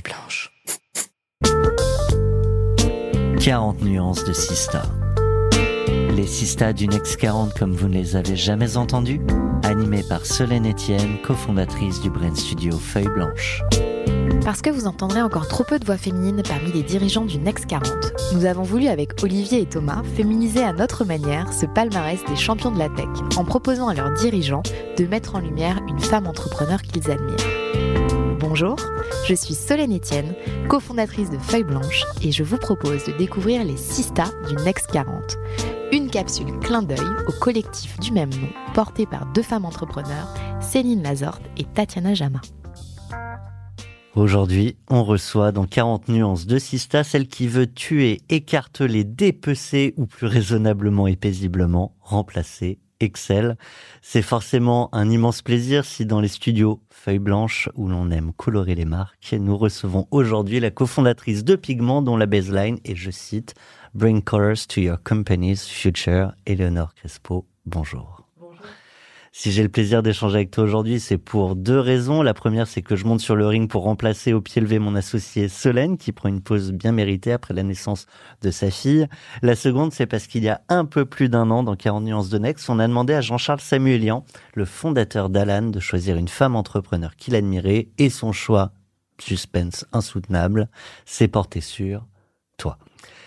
blanche. 40 nuances de Sista. Les Sista du Next 40 comme vous ne les avez jamais entendus, animés par Solène Etienne, cofondatrice du brand studio Feuille Blanche. Parce que vous entendrez encore trop peu de voix féminines parmi les dirigeants du Next 40, nous avons voulu avec Olivier et Thomas féminiser à notre manière ce palmarès des champions de la tech en proposant à leurs dirigeants de mettre en lumière une femme entrepreneur qu'ils admirent. Bonjour, je suis Solène Etienne, cofondatrice de Feuille Blanche et je vous propose de découvrir les Sista du Next 40. Une capsule clin d'œil au collectif du même nom porté par deux femmes entrepreneurs, Céline Lazorte et Tatiana Jama. Aujourd'hui, on reçoit dans 40 nuances de Sista celle qui veut tuer, écarteler, dépecer ou plus raisonnablement et paisiblement remplacer Excel. C'est forcément un immense plaisir si dans les studios Feuille Blanche où l'on aime colorer les marques, nous recevons aujourd'hui la cofondatrice de Pigment dont la baseline est, je cite, « Bring colors to your company's future », Éléonore Crespo. Bonjour. Si j'ai le plaisir d'échanger avec toi aujourd'hui, c'est pour deux raisons. La première, c'est que je monte sur le ring pour remplacer au pied levé mon associé Solène, qui prend une pause bien méritée après la naissance de sa fille. La seconde, c'est parce qu'il y a un peu plus d'un an, dans 40 nuances de Next, on a demandé à Jean-Charles Samuelian, le fondateur d'Alan, de choisir une femme entrepreneur qu'il admirait, et son choix, suspense insoutenable, s'est porté sur toi.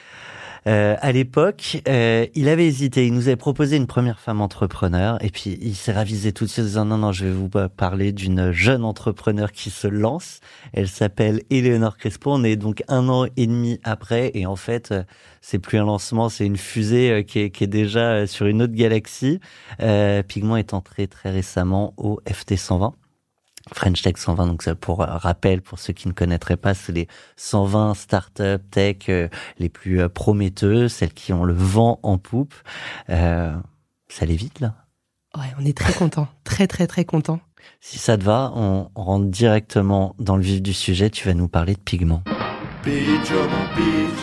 À l'époque, il avait hésité. Il nous avait proposé une première femme entrepreneur et puis il s'est ravisé tout de suite en disant non, je vais vous parler d'une jeune entrepreneur qui se lance. Elle s'appelle Éléonore Crespo. On est donc 1 an et demi après et en fait, c'est plus un lancement, c'est une fusée qui est déjà sur une autre galaxie. Pigment est entré très récemment au FT 120. French Tech 120, donc ça pour rappel, pour ceux qui ne connaîtraient pas, c'est les 120 startups tech les plus prometteuses, celles qui ont le vent en poupe. Ça allait vite là. Ouais, on est très contents, très contents. Si ça te va, on rentre directement dans le vif du sujet. Tu vas nous parler de Pigment. Beach, oh mon beach.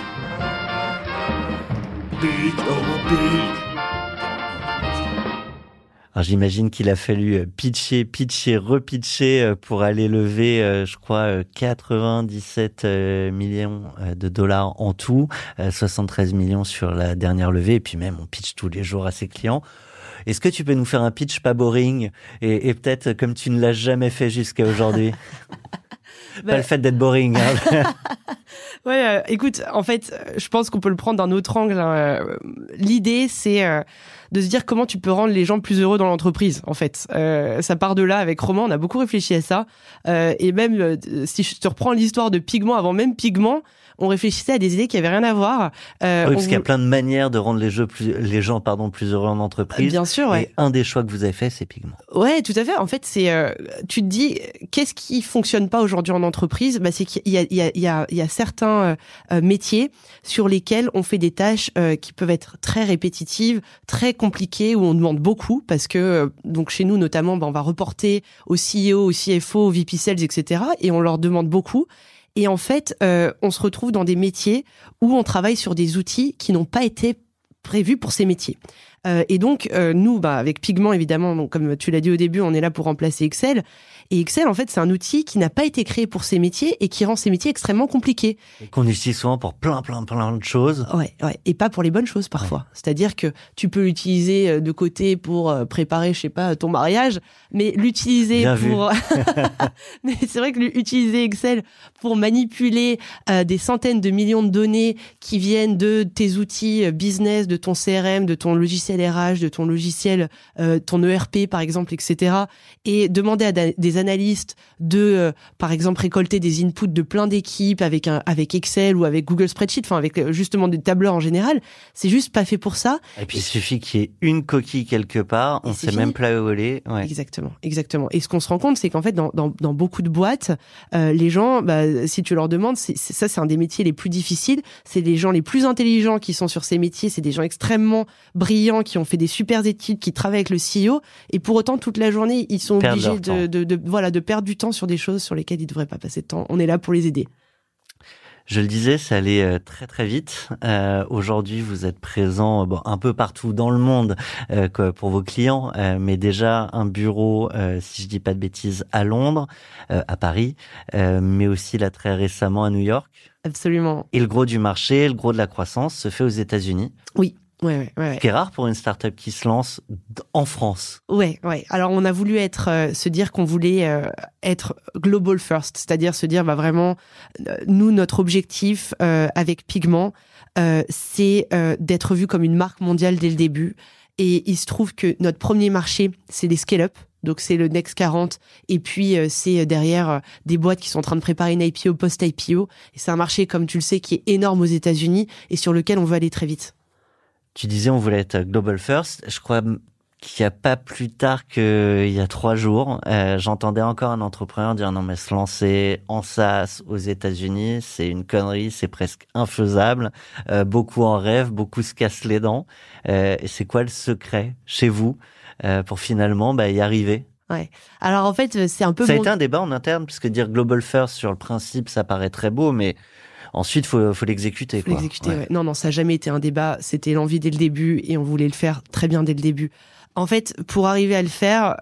Beach, oh mon beach. Alors j'imagine qu'il a fallu pitcher, repitcher pour aller lever, je crois, 97 millions de dollars en tout, 73 millions sur la dernière levée, et puis même on pitch tous les jours à ses clients. Est-ce que tu peux nous faire un pitch pas boring et peut-être comme tu ne l'as jamais fait jusqu'à aujourd'hui? Pas le fait d'être boring. Hein. Ouais, écoute, en fait, je pense qu'on peut le prendre d'un autre angle. Hein. L'idée, c'est de se dire comment tu peux rendre les gens plus heureux dans l'entreprise, en fait. Ça part de là avec Romain, on a beaucoup réfléchi à ça. Et même, si je te reprends l'histoire de Pigment, avant même Pigment, on réfléchissait à des idées qui avaient rien à voir. Oui, parce qu'il y a plein de manières de rendre les gens plus heureux en entreprise. Bien sûr, ouais. Et un des choix que vous avez fait, c'est Pigment. Ouais, tout à fait. En fait, c'est, tu te dis, qu'est-ce qui fonctionne pas aujourd'hui en entreprise? Bah, c'est qu'il y a certains métiers sur lesquels on fait des tâches qui peuvent être très répétitives, très compliquées, où on demande beaucoup, parce que donc chez nous notamment, on va reporter au CEO, au CFO, au VP Sales, etc. Et on leur demande beaucoup. Et en fait, on se retrouve dans des métiers où on travaille sur des outils qui n'ont pas été prévus pour ces métiers. Et donc, nous, avec Pigment, évidemment, donc, comme tu l'as dit au début, on est là pour remplacer Excel. Et Excel, en fait, c'est un outil qui n'a pas été créé pour ces métiers et qui rend ces métiers extrêmement compliqués. Et qu'on utilise souvent pour plein de choses. Ouais. Et pas pour les bonnes choses, parfois. Ouais. C'est-à-dire que tu peux l'utiliser de côté pour préparer, je sais pas, ton mariage, mais l'utiliser Bien pour... mais c'est vrai que utiliser Excel pour manipuler des centaines de millions de données qui viennent de tes outils business, de ton CRM, de ton logiciel RH, de ton logiciel, ton ERP, par exemple, etc. Et demander à des analystes de, par exemple, récolter des inputs de plein d'équipes avec Excel ou avec Google Spreadsheet, enfin avec justement des tableurs en général, c'est juste pas fait pour ça. Et puis il suffit qu'il y ait une coquille quelque part, on sait même pas où aller. Ouais. Exactement. Et ce qu'on se rend compte, c'est qu'en fait, dans beaucoup de boîtes, les gens, si tu leur demandes, c'est un des métiers les plus difficiles. C'est les gens les plus intelligents qui sont sur ces métiers. C'est des gens extrêmement brillants qui ont fait des super études, qui travaillent avec le CEO. Et pour autant, toute la journée, ils sont obligés de perdre du temps sur des choses sur lesquelles ils devraient pas passer de temps. On est là pour les aider. Je le disais, ça allait très très vite. Aujourd'hui, vous êtes présent un peu partout dans le monde pour vos clients, mais déjà un bureau, si je dis pas de bêtises, à Londres, à Paris, mais aussi là très récemment à New York. Absolument. Et le gros du marché, le gros de la croissance se fait aux États-Unis. Oui. Ouais. Ce qui est rare pour une start-up qui se lance en France. Ouais. Alors, on a voulu se dire qu'on voulait être global first, c'est-à-dire se dire, vraiment, nous, notre objectif avec Pigment, c'est d'être vu comme une marque mondiale dès le début. Et il se trouve que notre premier marché, c'est les scale-up. Donc, c'est le Next 40. Et puis, c'est derrière des boîtes qui sont en train de préparer une IPO, post-IPO. Et c'est un marché, comme tu le sais, qui est énorme aux États-Unis et sur lequel on veut aller très vite. Tu disais on voulait être global first. Je crois qu'il n'y a pas plus tard qu'il y a 3 jours, j'entendais encore un entrepreneur dire non mais se lancer en SaaS aux États-Unis, c'est une connerie, c'est presque infaisable. Beaucoup en rêvent, beaucoup se cassent les dents. Et c'est quoi le secret chez vous pour finalement y arriver? Ouais. Alors en fait, c'est un peu... Ça a été un débat en interne, puisque dire global first sur le principe, ça paraît très beau, mais... Ensuite, faut l'exécuter. Faut l'exécuter, ouais. Non, ça n'a jamais été un débat. C'était l'envie dès le début et on voulait le faire très bien dès le début. En fait, pour arriver à le faire,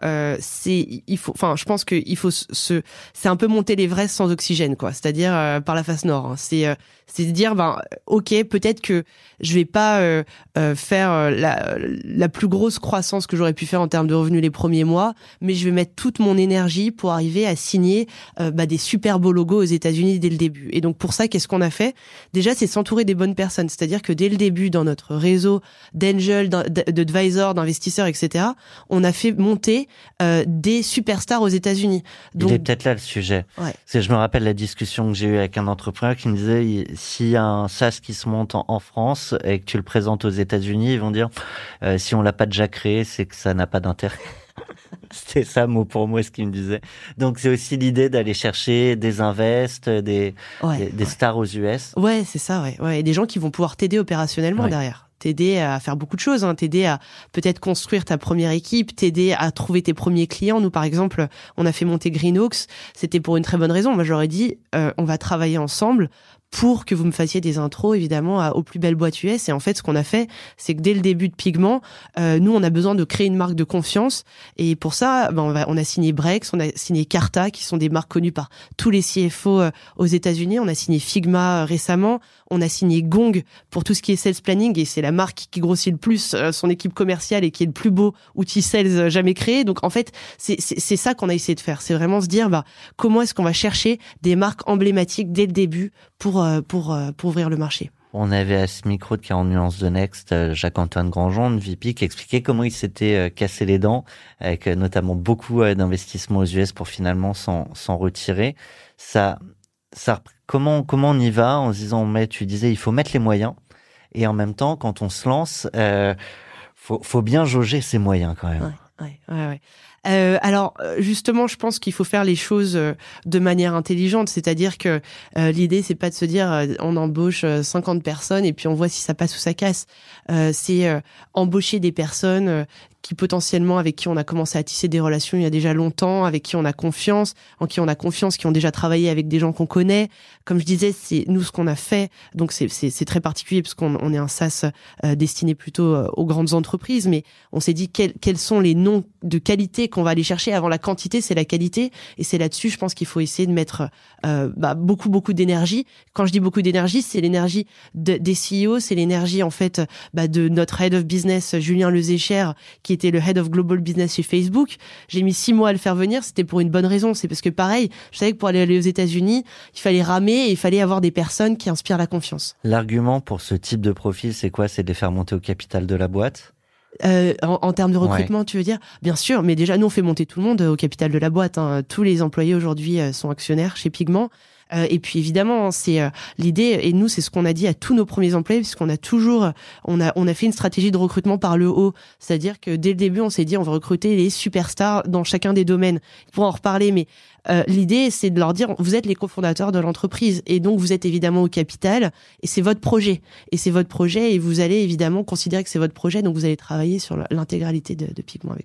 je pense qu'il faut c'est un peu monter l'Everest sans oxygène, quoi. C'est-à-dire par la face nord. Hein. C'est de dire, ok, peut-être que je vais pas faire la plus grosse croissance que j'aurais pu faire en termes de revenus les premiers mois, mais je vais mettre toute mon énergie pour arriver à signer des super beaux logos aux États-Unis dès le début. Et donc pour ça, qu'est-ce qu'on a fait? Déjà, c'est s'entourer des bonnes personnes. C'est-à-dire que dès le début, dans notre réseau d'angels, d'advisors, d'investisseurs, etc., on a fait monter des superstars aux États-Unis. Donc, il est peut-être là le sujet. Ouais. Parce que je me rappelle la discussion que j'ai eue avec un entrepreneur qui me disait s'il y a un SaaS qui se monte en France et que tu le présentes aux États-Unis, ils vont dire si on l'a pas déjà créé, c'est que ça n'a pas d'intérêt. C'était ça mot pour mot ce qu'il me disait. Donc c'est aussi l'idée d'aller chercher des invests, des stars aux US. Ouais, c'est ça, ouais. Et des gens qui vont pouvoir t'aider opérationnellement derrière. T'aider à faire beaucoup de choses, t'aider à peut-être construire ta première équipe, t'aider à trouver tes premiers clients. Nous, par exemple, on a fait monter Greenox. C'était pour une très bonne raison. Moi, j'aurais dit, on va travailler ensemble pour que vous me fassiez des intros, évidemment, aux plus belles boîtes US. Et en fait, ce qu'on a fait, c'est que dès le début de Pigment, nous, on a besoin de créer une marque de confiance. Et pour ça, on a signé Brex, on a signé Carta, qui sont des marques connues par tous les CFO aux États-Unis. On a signé Figma récemment. On a signé Gong pour tout ce qui est sales planning. Et c'est la marque qui grossit le plus son équipe commerciale et qui est le plus beau outil sales jamais créé. Donc, en fait, c'est ça qu'on a essayé de faire. C'est vraiment se dire, comment est-ce qu'on va chercher des marques emblématiques dès le début pour ouvrir le marché. On avait à ce micro de 40 nuances de Next, Jacques-Antoine Grandjean, de VP, qui expliquait comment il s'était cassé les dents, avec notamment beaucoup d'investissements aux US pour finalement s'en retirer. Comment on y va en se disant, tu disais, il faut mettre les moyens, et en même temps, quand on se lance, faut bien jauger ses moyens quand même. Ouais. Alors justement, je pense qu'il faut faire les choses de manière intelligente, c'est-à-dire que l'idée c'est pas de se dire on embauche 50 personnes et puis on voit si ça passe ou ça casse. C'est embaucher des personnes qui potentiellement avec qui on a commencé à tisser des relations il y a déjà longtemps, avec qui on a confiance, qui ont déjà travaillé avec des gens qu'on connaît. Comme je disais, c'est nous ce qu'on a fait. Donc c'est très particulier parce qu'on est un SaaS destiné plutôt aux grandes entreprises, mais on s'est dit quels sont les noms de qualité qu'on va aller chercher. Avant la quantité, c'est la qualité, et c'est là-dessus, je pense qu'il faut essayer de mettre beaucoup d'énergie. Quand je dis beaucoup d'énergie, c'est l'énergie des CEO, c'est l'énergie en fait de notre head of business Julien Lezécher, qui était le head of global business chez Facebook. J'ai mis 6 mois à le faire venir, c'était pour une bonne raison. C'est parce que pareil, je savais que pour aller aux États-Unis, il fallait ramer et il fallait avoir des personnes qui inspirent la confiance. L'argument pour ce type de profil, c'est quoi? C'est de les faire monter au capital de la boîte? En termes de recrutement, tu veux dire? Bien sûr, mais déjà, nous, on fait monter tout le monde au capital de la boîte. Tous les employés aujourd'hui sont actionnaires chez Pigment. Et puis évidemment, c'est l'idée, et nous, c'est ce qu'on a dit à tous nos premiers employés, puisqu'on a toujours, on a fait une stratégie de recrutement par le haut. C'est-à-dire que dès le début, on s'est dit, on va recruter les superstars dans chacun des domaines. On pourra en reparler, mais l'idée, c'est de leur dire, vous êtes les cofondateurs de l'entreprise, et donc vous êtes évidemment au capital, et c'est votre projet. Et c'est votre projet, et vous allez évidemment considérer que c'est votre projet, donc vous allez travailler sur l'intégralité de Pigment avec nous.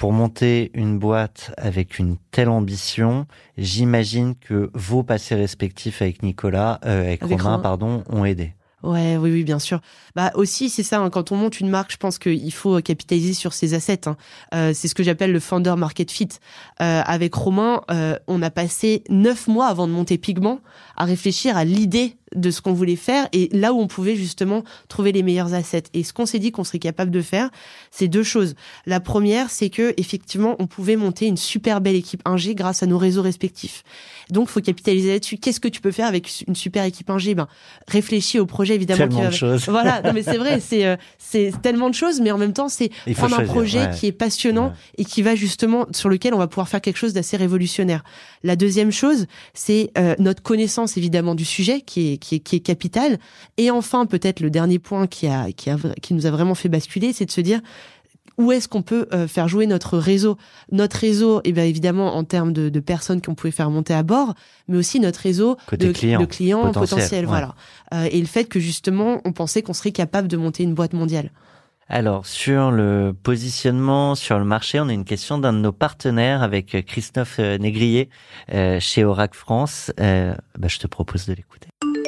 pour monter une boîte avec une telle ambition, j'imagine que vos passés respectifs avec Romain, ont aidé. Ouais, oui, bien sûr. Bah aussi, c'est ça. Quand on monte une marque, je pense qu'il faut capitaliser sur ses assets. C'est ce que j'appelle le founder market fit. Avec Romain, on a passé 9 mois avant de monter Pigment à réfléchir à l'idée de ce qu'on voulait faire et là où on pouvait justement trouver les meilleurs assets. Et ce qu'on s'est dit qu'on serait capable de faire, c'est 2 choses. La première, c'est que effectivement, on pouvait monter une super belle équipe ingé grâce à nos réseaux respectifs. Donc, faut capitaliser là-dessus. Qu'est-ce que tu peux faire avec une super équipe ingé? Réfléchis au projet évidemment. Tellement de choses. Voilà, non mais c'est vrai, c'est tellement de choses, mais en même temps, c'est prendre un projet qui est passionnant et qui va justement sur lequel on va pouvoir faire quelque chose d'assez révolutionnaire. La deuxième chose, c'est notre connaissance évidemment du sujet qui est capitale. Et enfin, peut-être le dernier point qui nous a vraiment fait basculer, c'est de se dire où est-ce qu'on peut faire jouer notre réseau. Notre réseau, et bien évidemment en termes de personnes qu'on pouvait faire monter à bord, mais aussi notre réseau de clients potentiels. Voilà. Et le fait que justement, on pensait qu'on serait capable de monter une boîte mondiale. Alors, sur le positionnement sur le marché, on a une question d'un de nos partenaires avec Christophe Négrier chez Oracle France. Je te propose de l'écouter.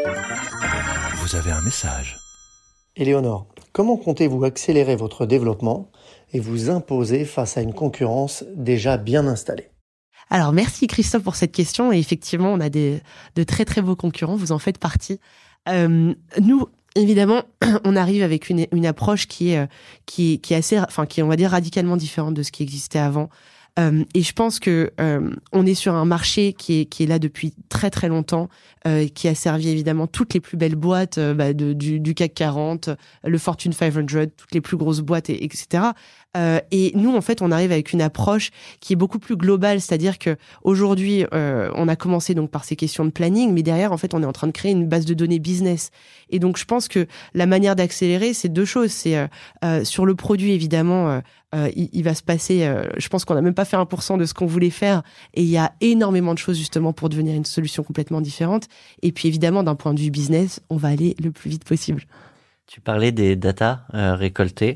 Vous avez un message. Éléonore, comment comptez-vous accélérer votre développement et vous imposer face à une concurrence déjà bien installée? Alors, merci Christophe pour cette question. Et effectivement, on a de très très beaux concurrents. Vous en faites partie. Nous, évidemment, on arrive avec une approche qui est assez, qui est, on va dire, radicalement différente de ce qui existait avant. Et je pense que on est sur un marché qui est là depuis très très longtemps, qui a servi évidemment toutes les plus belles boîtes du CAC 40, le Fortune 500, toutes les plus grosses boîtes, etc. Et nous, en fait, on arrive avec une approche qui est beaucoup plus globale, c'est-à-dire que aujourd'hui, on a commencé donc par ces questions de planning, mais derrière, en fait, on est en train de créer une base de données business. Et donc, je pense que la manière d'accélérer, c'est 2 choses. C'est sur le produit, évidemment, il va se passer. Je pense qu'on n'a même pas fait 1% de ce qu'on voulait faire, et il y a énormément de choses justement pour devenir une solution complètement différente. Et puis, évidemment, d'un point de vue business, on va aller le plus vite possible. Tu parlais des data récoltées.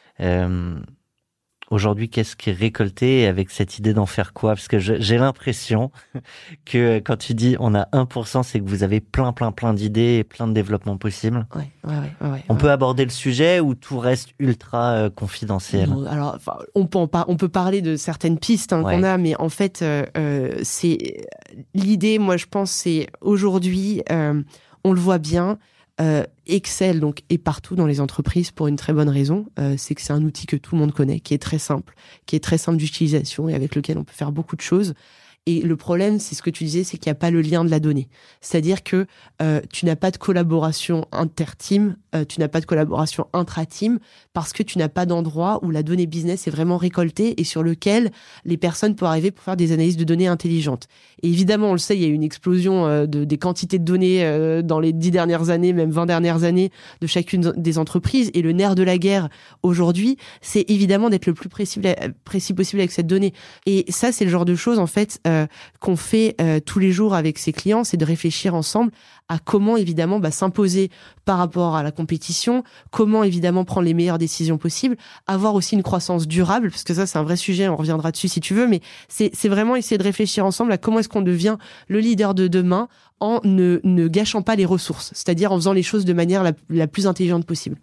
Aujourd'hui, qu'est-ce qui est récolté et avec cette idée d'en faire quoi? Parce que j'ai l'impression que quand tu dis on a 1%, c'est que vous avez plein d'idées et plein de développements possibles. Ouais. On peut aborder le sujet ou tout reste ultra confidentiel? Alors, on peut parler de certaines pistes qu'on a, mais en fait, c'est l'idée. Moi, je pense, c'est aujourd'hui, on le voit bien. Excel donc est partout dans les entreprises pour une très bonne raison, c'est que c'est un outil que tout le monde connaît, qui est très simple d'utilisation et avec lequel on peut faire beaucoup de choses. Et le problème, c'est ce que tu disais, c'est qu'il n'y a pas le lien de la donnée. C'est-à-dire que tu n'as pas de collaboration inter-team, tu n'as pas de collaboration intra-team, parce que tu n'as pas d'endroit où la donnée business est vraiment récoltée et sur lequel les personnes peuvent arriver pour faire des analyses de données intelligentes. Et évidemment, on le sait, il y a eu une explosion des quantités de données dans les 10 dernières années, même 20 dernières années, de chacune des entreprises. Et le nerf de la guerre aujourd'hui, c'est évidemment d'être le plus précis possible avec cette donnée. Et ça, c'est le genre de choses, en fait, qu'on fait tous les jours avec ses clients, c'est de réfléchir ensemble à comment évidemment s'imposer par rapport à la compétition, comment évidemment prendre les meilleures décisions possibles, avoir aussi une croissance durable, parce que ça c'est un vrai sujet, on reviendra dessus si tu veux, mais c'est vraiment essayer de réfléchir ensemble à comment est-ce qu'on devient le leader de demain en ne gâchant pas les ressources, c'est-à-dire en faisant les choses de manière la plus intelligente possible.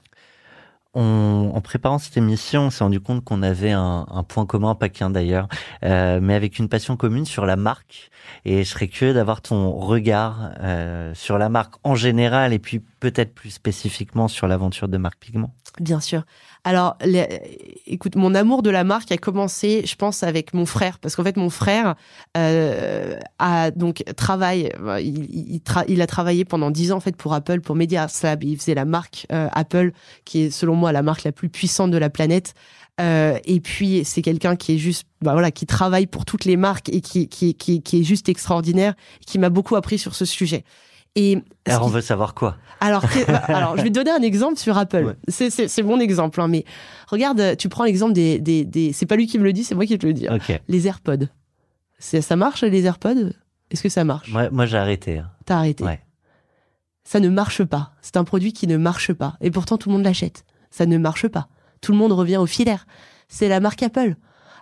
En préparant cette émission, on s'est rendu compte qu'on avait un point commun, pas qu'un d'ailleurs, mais avec une passion commune sur la marque. Et je serais curieux d'avoir ton regard sur la marque en général et puis peut-être plus spécifiquement sur l'aventure de Marque Pigment. Bien sûr. Alors, écoute, mon amour de la marque a commencé, je pense, avec mon frère, parce qu'en fait, mon frère a donc il a travaillé pendant 10 ans en fait pour Apple, pour Media Lab. Il faisait la marque Apple, qui est selon moi la marque la plus puissante de la planète. Et puis c'est quelqu'un qui est juste, qui travaille pour toutes les marques et qui est juste extraordinaire, qui m'a beaucoup appris sur ce sujet. Alors on veut savoir quoi? Alors je vais te donner un exemple sur Apple. Ouais. C'est mon exemple, hein, mais regarde, tu prends l'exemple des c'est pas lui qui me le dit, c'est moi qui te le dis. Okay. Les AirPods. Ça marche les AirPods? Est-ce que ça marche? Moi j'ai arrêté. T'as arrêté? Ouais. Ça ne marche pas. C'est un produit qui ne marche pas. Et pourtant tout le monde l'achète. Ça ne marche pas. Tout le monde revient au filaire. C'est la marque Apple.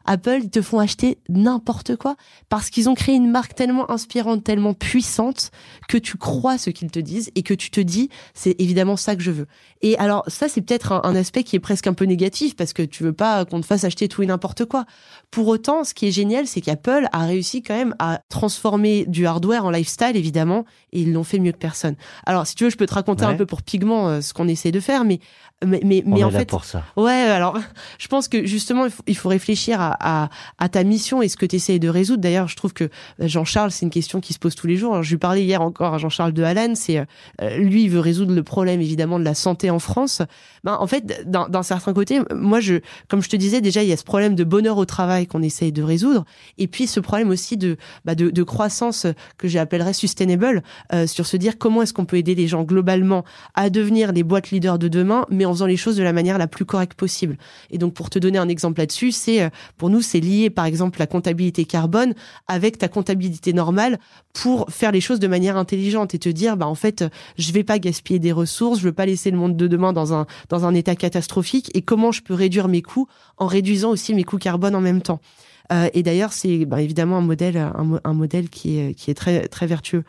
Apple, ils te font acheter n'importe quoi parce qu'ils ont créé une marque tellement inspirante, tellement puissante que tu crois ce qu'ils te disent et que tu te dis, c'est évidemment ça que je veux. Et alors, ça, c'est peut-être un aspect qui est presque un peu négatif parce que tu veux pas qu'on te fasse acheter tout et n'importe quoi. Pour autant, ce qui est génial, c'est qu'Apple a réussi quand même à transformer du hardware en lifestyle, évidemment, et ils l'ont fait mieux que personne. Alors, si tu veux, je peux te raconter un peu pour Pigment ce qu'on essaie de faire, mais on en est là fait, pour ça. Ouais, alors, je pense que justement, il faut réfléchir à ta mission et ce que tu essayes de résoudre. D'ailleurs, je trouve que Jean-Charles, c'est une question qui se pose tous les jours. Alors, je lui parlais hier encore à Jean-Charles de Hallen, c'est lui, il veut résoudre le problème évidemment de la santé en France. En fait, d'un certain côté, moi, comme je te disais déjà, il y a ce problème de bonheur au travail qu'on essaye de résoudre, et puis ce problème aussi de croissance que j'appellerais sustainable, sur se dire comment est-ce qu'on peut aider les gens globalement à devenir les boîtes leaders de demain, mais en faisant les choses de la manière la plus correcte possible. Et donc, pour te donner un exemple là-dessus, pour nous, c'est lier, par exemple, la comptabilité carbone avec ta comptabilité normale pour faire les choses de manière intelligente et te dire, en fait, je vais pas gaspiller des ressources, je veux pas laisser le monde de demain dans un état catastrophique, et comment je peux réduire mes coûts en réduisant aussi mes coûts carbone en même temps. Et d'ailleurs, c'est évidemment un modèle qui est très, très vertueux.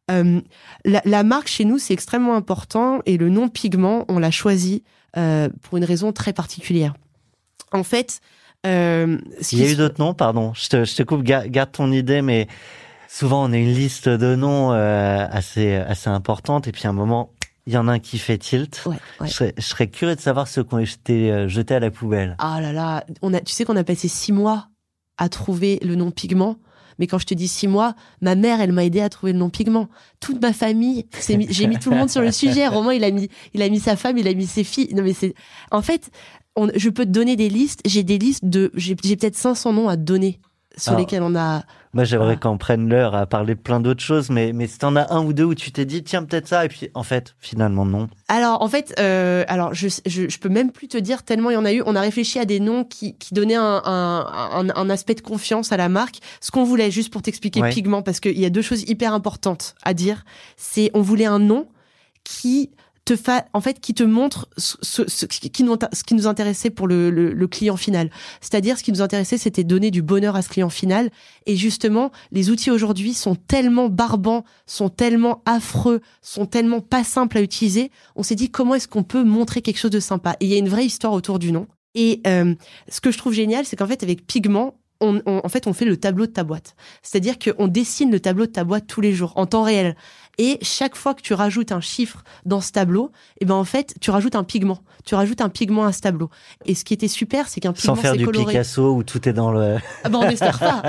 La marque chez nous, c'est extrêmement important, et le nom Pigment, on l'a choisi pour une raison très particulière. En fait, il y a eu d'autres noms, pardon, je te coupe, garde ton idée, mais souvent on a une liste de noms assez importante, et puis à un moment, il y en a un qui fait tilt. Ouais. Je serais curieux de savoir ceux qui ont été jetés à la poubelle. Ah là là, tu sais qu'on a passé 6 mois à trouver le nom Pigment. Mais quand je te dis 6 mois, ma mère, elle m'a aidé à trouver le nom Pigment. Toute ma famille, j'ai mis tout le monde sur le sujet. Romain, il a mis sa femme, il a mis ses filles. Non, mais en fait, je peux te donner des listes. J'ai des listes j'ai peut-être 500 noms à te donner sur lesquels on a. Moi, j'aimerais qu'on prenne l'heure à parler de plein d'autres choses, mais si t'en as un ou deux où tu t'es dit, tiens, peut-être ça, et puis, en fait, finalement, non. Alors, en fait, je peux même plus te dire tellement il y en a eu. On a réfléchi à des noms qui donnaient un aspect de confiance à la marque. Ce qu'on voulait, juste pour t'expliquer Pigment, parce qu'il y a 2 choses hyper importantes à dire. C'est, on voulait un nom qui qui te montre ce qui nous intéressait pour le client final. C'est-à-dire, ce qui nous intéressait, c'était donner du bonheur à ce client final. Et justement, les outils aujourd'hui sont tellement barbants, sont tellement affreux, sont tellement pas simples à utiliser. On s'est dit, comment est-ce qu'on peut montrer quelque chose de sympa? Et il y a une vraie histoire autour du nom. Et ce que je trouve génial, c'est qu'en fait, avec Pigment, on fait le tableau de ta boîte. C'est-à-dire qu'on dessine le tableau de ta boîte tous les jours, en temps réel. Et chaque fois que tu rajoutes un chiffre dans ce tableau, en fait, tu rajoutes un pigment. Tu rajoutes un pigment à ce tableau. Et ce qui était super, c'est qu'un pigment, c'est coloré. Sans faire du Picasso où tout est dans le... on n'espère pas.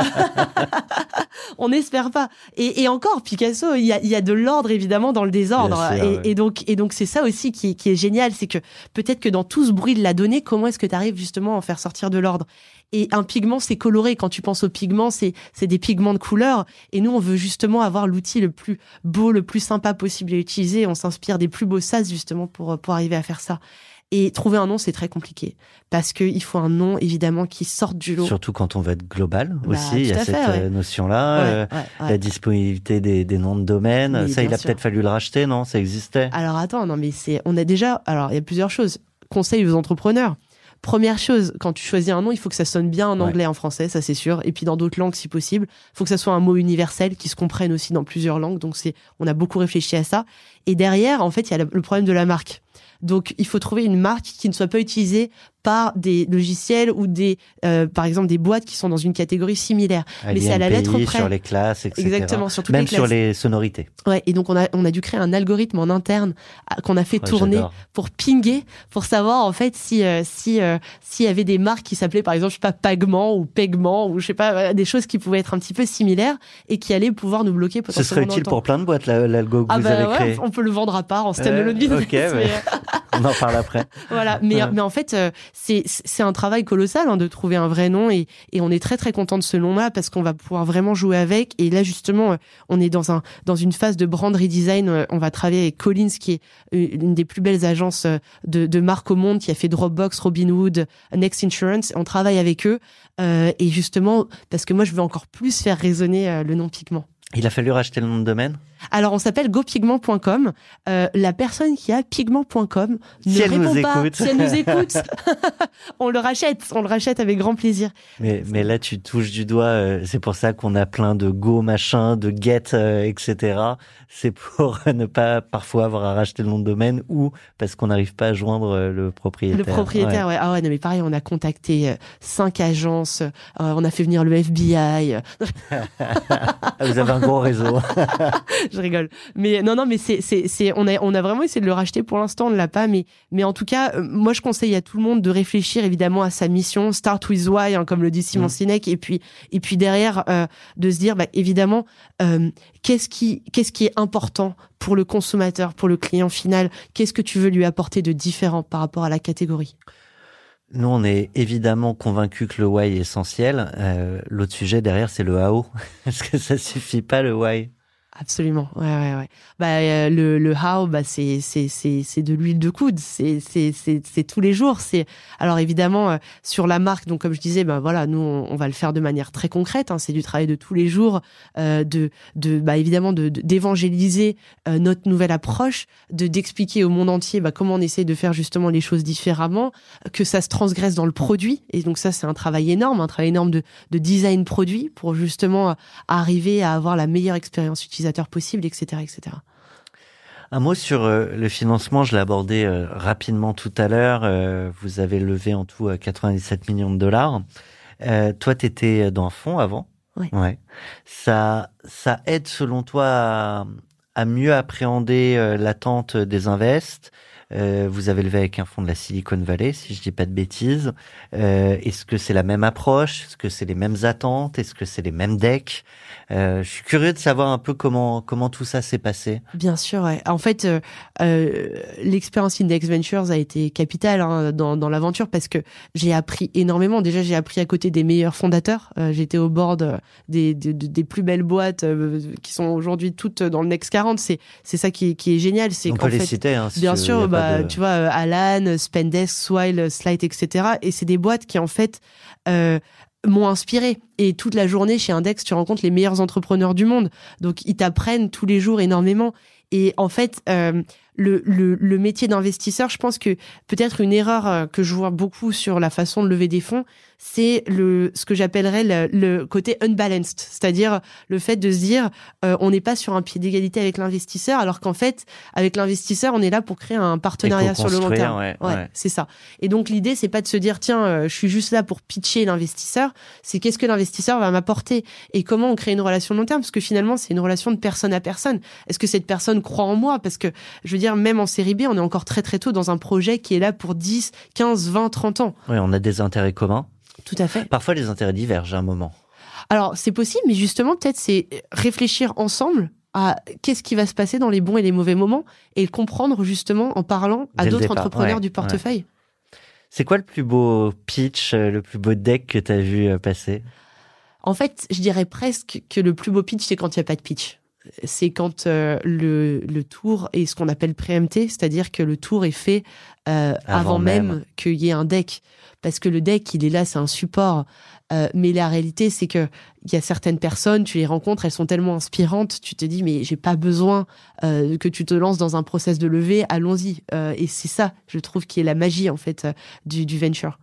On n'espère pas. Et encore, Picasso, il y a de l'ordre, évidemment, dans le désordre. Et donc, c'est ça aussi qui est génial. C'est que peut-être que dans tout ce bruit de la donnée, comment est-ce que tu arrives justement à en faire sortir de l'ordre? Et un pigment, c'est coloré. Quand tu penses aux pigments, c'est des pigments de couleur. Et nous, on veut justement avoir l'outil le plus beau, le plus sympa possible à utiliser. On s'inspire des plus beaux sas, justement, pour arriver à faire ça. Et trouver un nom, c'est très compliqué. Parce qu'il faut un nom, évidemment, qui sorte du lot. Surtout quand on veut être global aussi. Il y a cette notion-là. La disponibilité des noms de domaine. Mais ça, il a peut-être fallu le racheter, non? Ça existait? Alors, attends, non, mais on a déjà... Alors, il y a plusieurs choses. Conseil aux entrepreneurs. Première chose, quand tu choisis un nom, il faut que ça sonne bien en anglais, en français, ça c'est sûr. Et puis dans d'autres langues si possible. Il faut que ça soit un mot universel qui se comprenne aussi dans plusieurs langues. Donc on a beaucoup réfléchi à ça. Et derrière, en fait, il y a le problème de la marque. Donc, il faut trouver une marque qui ne soit pas utilisée par des logiciels ou par exemple, des boîtes qui sont dans une catégorie similaire. Mais c'est à la lettre près. Sur les classes, etc. Exactement, sur toutes même les classes. Sur les sonorités. Ouais, et donc on a dû créer un algorithme en interne qu'on a fait tourner pour pinguer, pour savoir en fait s'il y avait des marques qui s'appelaient par exemple, je sais pas, Pagement ou Pegment ou je sais pas, des choses qui pouvaient être un petit peu similaires et qui allaient pouvoir nous bloquer potentiellement. Ce serait utile pour plein de boîtes, l'algo que vous avez créé. On peut le vendre à part en stand-alone business. Okay, on en parle après. Voilà, mais en fait, c'est un travail colossal de trouver un vrai nom et on est très très content de ce nom-là parce qu'on va pouvoir vraiment jouer avec. Et là justement, on est dans une phase de brand redesign. On va travailler avec Collins, qui est une des plus belles agences de marque au monde, qui a fait Dropbox, Robinhood, Next Insurance. On travaille avec eux et justement parce que moi je veux encore plus faire résonner le nom Pigment. Il a fallu racheter le nom de domaine? Alors, on s'appelle gopigment.com. La personne qui a pigment.com ne répond pas. Si elle nous écoute, on le rachète avec grand plaisir. Mais là, tu touches du doigt, c'est pour ça qu'on a plein de Go machin, de Get, etc. C'est pour ne pas parfois avoir à racheter le nom de domaine ou parce qu'on n'arrive pas à joindre le propriétaire. Le propriétaire, ouais. Ah ouais, non, mais pareil, on a contacté 5 agences, on a fait venir le FBI. Vous avez un gros réseau. Je rigole. Mais non, mais on a vraiment essayé de le racheter. Pour l'instant, on ne l'a pas. Mais en tout cas, moi, je conseille à tout le monde de réfléchir évidemment à sa mission. Start with why, hein, comme le dit Simon Sinek. Et puis derrière, de se dire, évidemment, qu'est-ce qui est important pour le consommateur, pour le client final? Qu'est-ce que tu veux lui apporter de différent par rapport à la catégorie? Nous, on est évidemment convaincus que le why est essentiel. L'autre sujet derrière, c'est le how. Est-ce que ça suffit pas, le why? Absolument, ouais. Le how, c'est de l'huile de coude, c'est tous les jours. Alors évidemment sur la marque, donc comme je disais, nous on va le faire de manière très concrète. Hein, c'est du travail de tous les jours, évidemment d'évangéliser notre nouvelle approche, d'expliquer au monde entier comment on essaie de faire justement les choses différemment, que ça se transgresse dans le produit. Et donc ça, c'est un travail énorme de design produit pour justement arriver à avoir la meilleure expérience utilisateur possible, etc., etc. Un mot sur le financement, je l'ai abordé rapidement tout à l'heure. Vous avez levé en tout 97 millions de dollars. Toi, tu étais dans un fonds avant. Ouais. Ça aide, selon toi, à mieux appréhender l'attente des invests. Vous avez levé avec un fonds de la Silicon Valley, si je dis pas de bêtises. Est-ce que c'est la même approche? Est-ce que c'est les mêmes attentes? Est-ce que c'est les mêmes decks? Je suis curieux de savoir un peu comment tout ça s'est passé. Bien sûr, ouais. En fait, l'expérience Index Ventures a été capitale dans l'aventure parce que j'ai appris énormément. Déjà, j'ai appris à côté des meilleurs fondateurs. J'étais au board des plus belles boîtes qui sont aujourd'hui toutes dans le Next 40. C'est ça qui est génial. C'est on peut les citer, hein, si bien sûr. Tu vois, Alan, Spendesk, Swile, Slide, etc. Et c'est des boîtes qui en fait m'ont inspiré. Et toute la journée chez Index, tu rencontres les meilleurs entrepreneurs du monde. Donc, ils t'apprennent tous les jours énormément. Et en fait, le métier d'investisseur, je pense que peut-être une erreur que je vois beaucoup sur la façon de lever des fonds, c'est ce que j'appellerais le côté unbalanced, c'est-à-dire le fait de se dire on n'est pas sur un pied d'égalité avec l'investisseur, alors qu'en fait avec l'investisseur on est là pour créer un partenariat sur le long terme. Ouais, c'est ça. Et donc l'idée c'est pas de se dire tiens je suis juste là pour pitcher l'investisseur, c'est qu'est-ce que l'investisseur va m'apporter et comment on crée une relation de long terme, parce que finalement c'est une relation de personne à personne. Est-ce que cette personne croit en moi, parce que je veux dire même en série B on est encore très très tôt dans un projet qui est là pour 10, 15, 20, 30 ans. Oui, on a des intérêts communs. Tout à fait. Parfois, les intérêts divergent à un moment. Alors, c'est possible, mais justement, peut-être, c'est réfléchir ensemble à qu'est-ce qui va se passer dans les bons et les mauvais moments et comprendre, justement, en parlant à d'autres entrepreneurs du portefeuille. Ouais. C'est quoi le plus beau pitch, le plus beau deck que tu as vu passer? En fait, je dirais presque que le plus beau pitch, c'est quand il n'y a pas de pitch. C'est quand le tour est ce qu'on appelle préempté, c'est-à-dire que le tour est fait avant même qu'il y ait un deck. Parce que le deck, il est là, c'est un support. Mais la réalité, c'est que il y a certaines personnes, tu les rencontres, elles sont tellement inspirantes, tu te dis, mais j'ai pas besoin que tu te lances dans un process de levée, allons-y. Et c'est ça, je trouve, qui est la magie, en fait, du venture.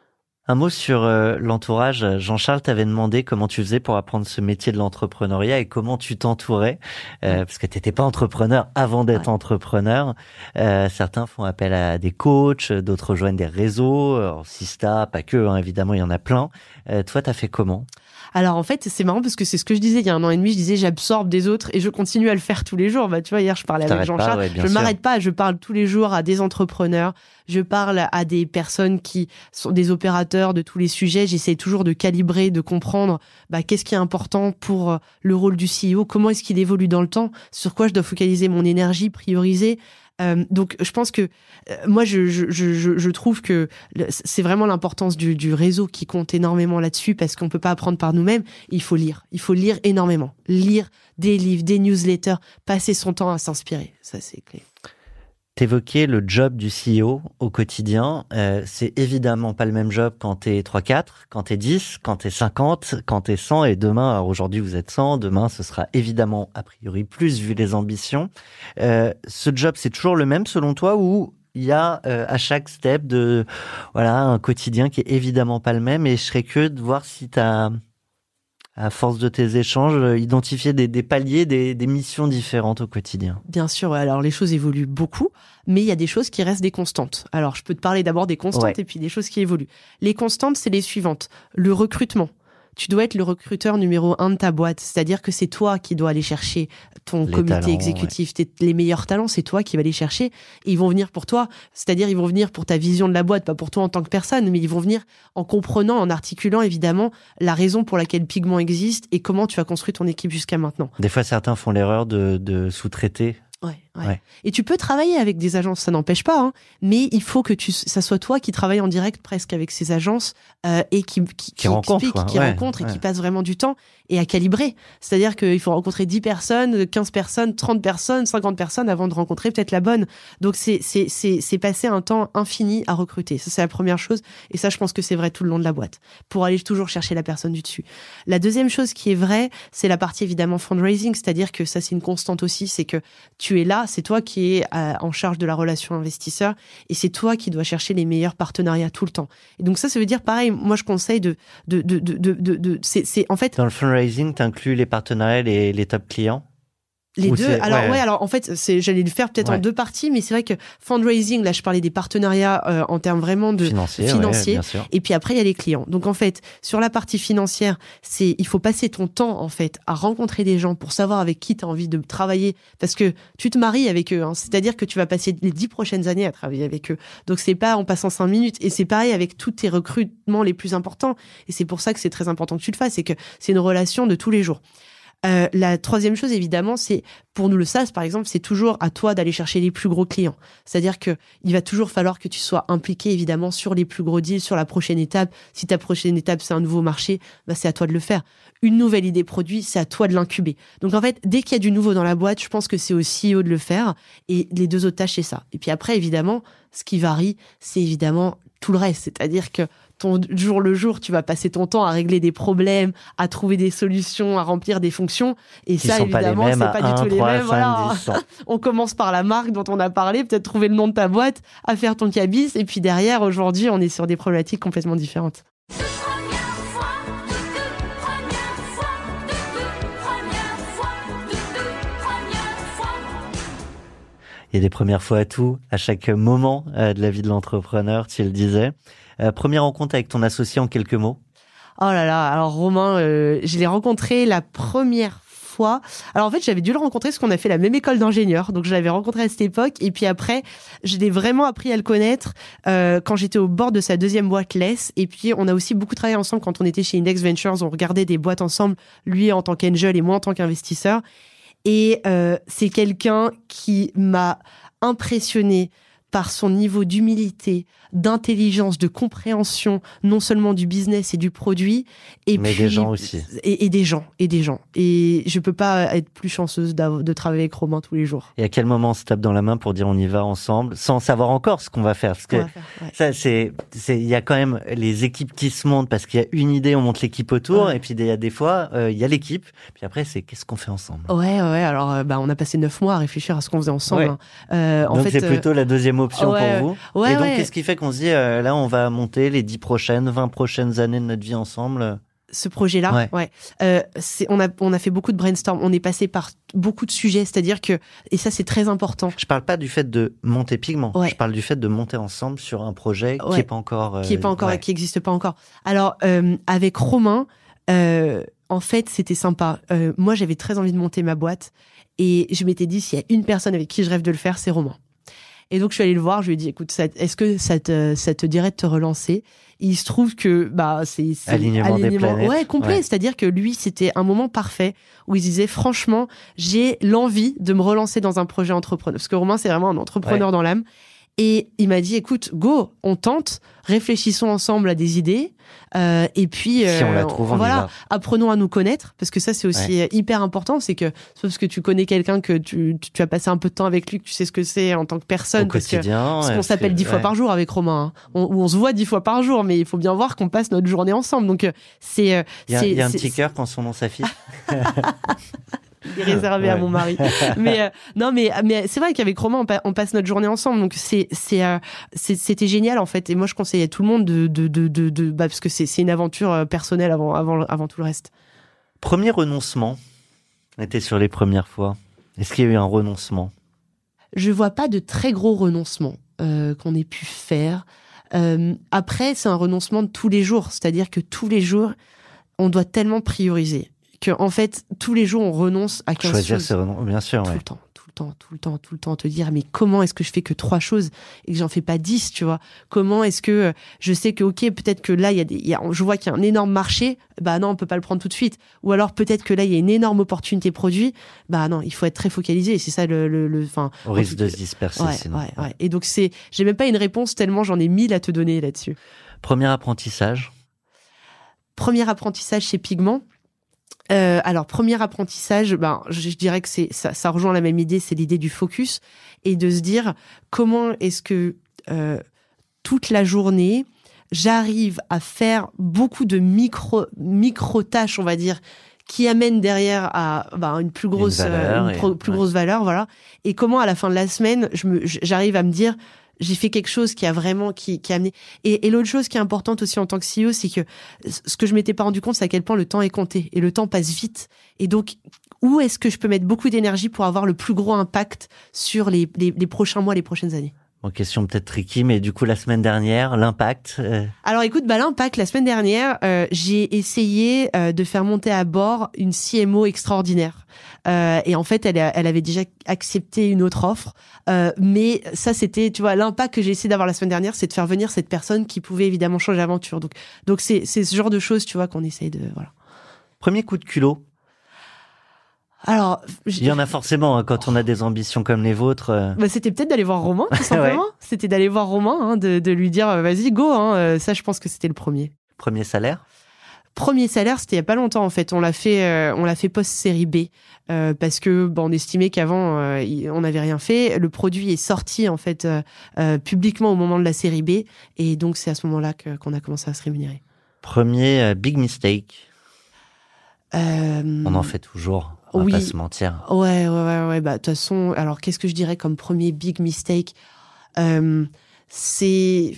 Un mot sur l'entourage. Jean-Charles t'avait demandé comment tu faisais pour apprendre ce métier de l'entrepreneuriat et comment tu t'entourais, parce que t'étais pas entrepreneur avant d'être entrepreneur. Certains font appel à des coachs, d'autres rejoignent des réseaux, Sista, pas que, hein, évidemment, il y en a plein. Toi, t'as fait comment? Alors en fait, c'est marrant parce que c'est ce que je disais il y a 1 an et demi, je disais j'absorbe des autres et je continue à le faire tous les jours. Tu vois, hier je parlais avec Jean-Charles, je m'arrête pas, je parle tous les jours à des entrepreneurs, je parle à des personnes qui sont des opérateurs de tous les sujets, j'essaie toujours de calibrer, de comprendre qu'est-ce qui est important pour le rôle du CEO, comment est-ce qu'il évolue dans le temps, sur quoi je dois focaliser mon énergie, prioriser. Donc je pense que moi je trouve que c'est vraiment l'importance du réseau qui compte énormément là-dessus, parce qu'on peut pas apprendre par nous-mêmes. Il faut lire énormément, lire des livres, des newsletters, passer son temps à s'inspirer, ça c'est clé. T'évoquais le job du CEO au quotidien. C'est évidemment pas le même job quand t'es 3-4, quand t'es 10, quand t'es 50, quand t'es 100 et demain, alors aujourd'hui vous êtes 100, demain ce sera évidemment a priori plus vu les ambitions. Ce job c'est toujours le même selon toi ou il y a à chaque step un quotidien qui est évidemment pas le même et je serais curieux de voir si t'as à force de tes échanges, identifier des paliers, des missions différentes au quotidien. Bien sûr, ouais. Alors les choses évoluent beaucoup, mais il y a des choses qui restent des constantes. Alors je peux te parler d'abord des constantes et puis des choses qui évoluent. Les constantes, c'est les suivantes. Le recrutement. Tu dois être le recruteur numéro 1 de ta boîte. C'est-à-dire que c'est toi qui dois aller chercher ton comité exécutif. Les meilleurs talents, c'est toi qui vas les chercher. Et ils vont venir pour toi. C'est-à-dire, ils vont venir pour ta vision de la boîte, pas pour toi en tant que personne, mais ils vont venir en comprenant, en articulant évidemment la raison pour laquelle Pigment existe et comment tu as construit ton équipe jusqu'à maintenant. Des fois, certains font l'erreur de sous-traiter. Ouais. Et tu peux travailler avec des agences, ça n'empêche pas, hein, mais il faut que ça soit toi qui travaille en direct presque avec ces agences et qui rencontre, explique, qui rencontre et qui passe vraiment du temps et à calibrer. C'est-à-dire qu'il faut rencontrer 10 personnes, 15 personnes, 30 personnes, 50 personnes avant de rencontrer peut-être la bonne. Donc c'est passer un temps infini à recruter. Ça, c'est la première chose. Et ça, je pense que c'est vrai tout le long de la boîte pour aller toujours chercher la personne du dessus. La deuxième chose qui est vraie, c'est la partie évidemment fundraising. C'est-à-dire que ça, c'est une constante aussi. C'est que tu es là, c'est toi qui es en charge de la relation investisseur et c'est toi qui dois chercher les meilleurs partenariats tout le temps. Et donc ça veut dire pareil, moi je conseille c'est en fait... Dans le fundraising, t'inclus les partenariats, les top clients? Les deux. Alors alors en fait, j'allais le faire peut-être en deux parties, mais c'est vrai que fundraising, là, je parlais des partenariats en termes vraiment de financiers. Et puis après, il y a les clients. Donc en fait, sur la partie financière, il faut passer ton temps en fait à rencontrer des gens pour savoir avec qui tu as envie de travailler, parce que tu te maries avec eux. Hein. C'est-à-dire que tu vas passer les 10 prochaines années à travailler avec eux. Donc c'est pas en passant 5 minutes. Et c'est pareil avec tous tes recrutements les plus importants. Et c'est pour ça que c'est très important que tu le fasses, c'est que c'est une relation de tous les jours. La troisième chose, évidemment, c'est, pour nous le SaaS, par exemple, c'est toujours à toi d'aller chercher les plus gros clients. C'est-à-dire que il va toujours falloir que tu sois impliqué, évidemment, sur les plus gros deals, sur la prochaine étape. Si ta prochaine étape, c'est un nouveau marché, bah, c'est à toi de le faire. Une nouvelle idée produit, c'est à toi de l'incuber. Donc, en fait, dès qu'il y a du nouveau dans la boîte, je pense que c'est au CEO de le faire. Et les deux autres tâches, c'est ça. Et puis après, évidemment, ce qui varie, c'est évidemment tout le reste. C'est-à-dire que jour le jour, tu vas passer ton temps à régler des problèmes, à trouver des solutions, à remplir des fonctions. Et ça, évidemment, c'est pas du tout les mêmes. Voilà. On commence par la marque dont on a parlé, peut-être trouver le nom de ta boîte, à faire ton cabis. Et puis derrière, aujourd'hui, on est sur des problématiques complètement différentes. Il y a des premières fois à tout, à chaque moment de la vie de l'entrepreneur, tu le disais. Première rencontre avec ton associé en quelques mots? Oh là là, alors Romain, je l'ai rencontré la première fois. Alors en fait, j'avais dû le rencontrer parce qu'on a fait la même école d'ingénieur, donc je l'avais rencontré à cette époque. Et puis après, je l'ai vraiment appris à le connaître quand j'étais au bord de sa deuxième boîte Less. Et puis on a aussi beaucoup travaillé ensemble quand on était chez Index Ventures. On regardait des boîtes ensemble, lui en tant qu'angel et moi en tant qu'investisseur. Et c'est quelqu'un qui m'a impressionné par son niveau d'humilité, d'intelligence, de compréhension, non seulement du business et du produit, mais des gens aussi. Et des gens. Et je peux pas être plus chanceuse de travailler avec Romain tous les jours. Et à quel moment on se tape dans la main pour dire on y va ensemble, sans savoir encore ce qu'on va faire? Parce que ça, il y a quand même les équipes qui se montent parce qu'il y a une idée, on monte l'équipe autour, et puis il y a des fois, il y a l'équipe, puis après c'est qu'est-ce qu'on fait ensemble? Ouais, alors on a passé 9 mois à réfléchir à ce qu'on faisait ensemble. Hein. Donc c'est plutôt la deuxième option pour vous. Et donc qu'est-ce qui fait qu'on se dit là on va monter les 10 prochaines, 20 prochaines années de notre vie ensemble? Ce projet-là, on a fait beaucoup de brainstorm, on est passé par beaucoup de sujets, c'est-à-dire que, et ça c'est très important. Je parle pas du fait de monter Pigment, je parle du fait de monter ensemble sur un projet qui est pas encore... qui existe pas encore. Alors, avec Romain, en fait c'était sympa. Moi j'avais très envie de monter ma boîte et je m'étais dit s'il y a une personne avec qui je rêve de le faire, c'est Romain. Et donc, je suis allée le voir, je lui ai dit, écoute, est-ce que ça te dirait de te relancer? Et il se trouve que, c'est alignement des planètes. Complet. Ouais. C'est-à-dire que lui, c'était un moment parfait où il disait, franchement, j'ai l'envie de me relancer dans un projet entrepreneur. Parce que Romain, c'est vraiment un entrepreneur dans l'âme. Et il m'a dit, écoute, go, on tente, réfléchissons ensemble à des idées, et puis si on la trouve, on y va. Apprenons à nous connaître, parce que ça c'est aussi hyper important, c'est que c'est parce que tu connais quelqu'un que tu as passé un peu de temps avec lui, que tu sais ce que c'est en tant que personne, au quotidien, parce qu'on s'appelle 10 fois par jour avec Romain, hein. On se voit 10 fois par jour, mais il faut bien voir qu'on passe notre journée ensemble, donc c'est il y a un petit cœur quand son nom s'affiche. Il est réservé à mon mari. Mais non, mais c'est vrai qu'avec Romain, on passe notre journée ensemble. Donc c'était génial en fait. Et moi, je conseille à tout le monde parce que c'est une aventure personnelle avant tout le reste. Premier renoncement. On était sur les premières fois. Est-ce qu'il y a eu un renoncement? Je vois pas de très gros renoncements qu'on ait pu faire. Après, c'est un renoncement de tous les jours. C'est-à-dire que tous les jours, on doit tellement prioriser. Que, en fait, tous les jours, on renonce à 15 Choisir choses. bien sûr, tout le temps, te dire, mais comment est-ce que je fais que 3 choses et que j'en fais pas 10, tu vois? Comment est-ce que je sais que, ok, peut-être que là, je vois qu'il y a un énorme marché, bah non, on peut pas le prendre tout de suite. Ou alors, peut-être que là, il y a une énorme opportunité produit, bah non, il faut être très focalisé. Et c'est ça au risque de se disperser, sinon. Ouais. Et donc, j'ai même pas une réponse tellement j'en ai 1000 à te donner là-dessus. Premier apprentissage chez Pigment. Alors, premier apprentissage, je dirais que ça rejoint la même idée, c'est l'idée du focus et de se dire comment est-ce que toute la journée, j'arrive à faire beaucoup de micro tâches, on va dire, qui amènent derrière à une plus grosse valeur, voilà. Et comment à la fin de la semaine, j'arrive à me dire j'ai fait quelque chose qui a vraiment qui a amené. Et l'autre chose qui est importante aussi en tant que CEO, c'est que ce que je m'étais pas rendu compte, c'est à quel point le temps est compté et le temps passe vite. Et donc, où est-ce que je peux mettre beaucoup d'énergie pour avoir le plus gros impact sur les prochains mois, les prochaines années? Bon, question peut-être tricky, mais du coup, la semaine dernière, l'impact Alors écoute, l'impact, la semaine dernière, j'ai essayé de faire monter à bord une CMO extraordinaire. Et en fait, elle avait déjà accepté une autre offre. Mais ça, c'était, tu vois, l'impact que j'ai essayé d'avoir la semaine dernière, c'est de faire venir cette personne qui pouvait évidemment changer l'aventure. Donc c'est ce genre de choses, tu vois, qu'on essaye de... Voilà. Premier coup de culot. Alors, il y en a forcément hein, quand on a des ambitions comme les vôtres. C'était peut-être d'aller voir Romain, tout simplement. C'était d'aller voir Romain, hein, de lui dire vas-y go. Hein, ça, je pense que c'était le premier. Premier salaire. Premier salaire, c'était il y a pas longtemps en fait. On l'a fait post-série B parce que on estimait qu'avant on n'avait rien fait. Le produit est sorti en fait publiquement au moment de la série B et donc c'est à ce moment-là qu'on a commencé à se rémunérer. Premier big mistake. On en fait toujours. On va pas se mentir. Ouais. De toute façon, alors qu'est-ce que je dirais comme premier big mistake? C'est...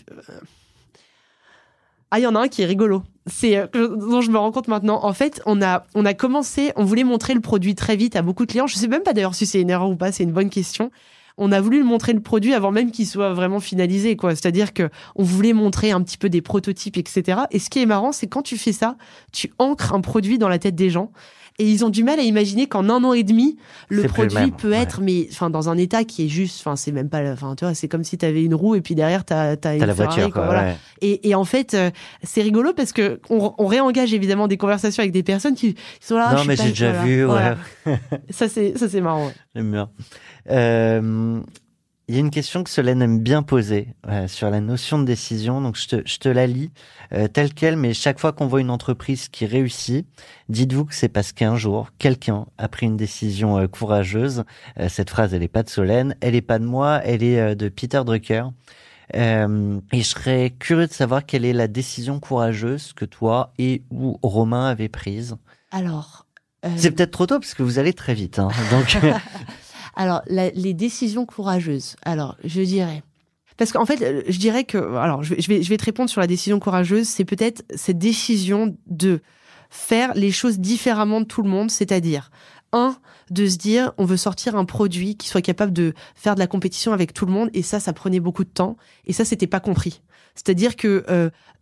il y en a un qui est rigolo. C'est dont je me rends compte maintenant. En fait, on a commencé, on voulait montrer le produit très vite à beaucoup de clients. Je sais même pas d'ailleurs si c'est une erreur ou pas, c'est une bonne question. On a voulu montrer le produit avant même qu'il soit vraiment finalisé, quoi. C'est-à-dire que on voulait montrer un petit peu des prototypes, etc. Et ce qui est marrant, c'est quand tu fais ça, tu ancres un produit dans la tête des gens. Et ils ont du mal à imaginer qu'en 1 an et demi, le produit peut être, mais dans un état qui est juste, c'est même pas, tu vois, c'est comme si t'avais une roue et puis derrière t'as une la Ferrari, voiture, quoi. Voilà. Ouais. Et en fait, c'est rigolo parce que on réengage évidemment des conversations avec des personnes qui sont là. Non, mais j'ai déjà vu. Voilà. Ouais. Ça c'est marrant. Ouais. J'aime bien. Il y a une question que Solène aime bien poser sur la notion de décision. Donc, je te la lis telle quelle, mais chaque fois qu'on voit une entreprise qui réussit, dites-vous que c'est parce qu'un jour, quelqu'un a pris une décision courageuse. Cette phrase, elle est pas de Solène, elle est pas de moi, elle est de Peter Drucker. Et je serais curieux de savoir quelle est la décision courageuse que toi et ou Romain avez prise. Alors... C'est peut-être trop tôt parce que vous allez très vite. Hein, donc... Alors, les décisions courageuses. Alors, je dirais... Parce qu'en fait, je dirais que... Alors, je vais te répondre sur la décision courageuse. C'est peut-être cette décision de faire les choses différemment de tout le monde. C'est-à-dire, de se dire, on veut sortir un produit qui soit capable de faire de la compétition avec tout le monde. Et ça prenait beaucoup de temps. Et ça, c'était pas compris. C'est-à-dire que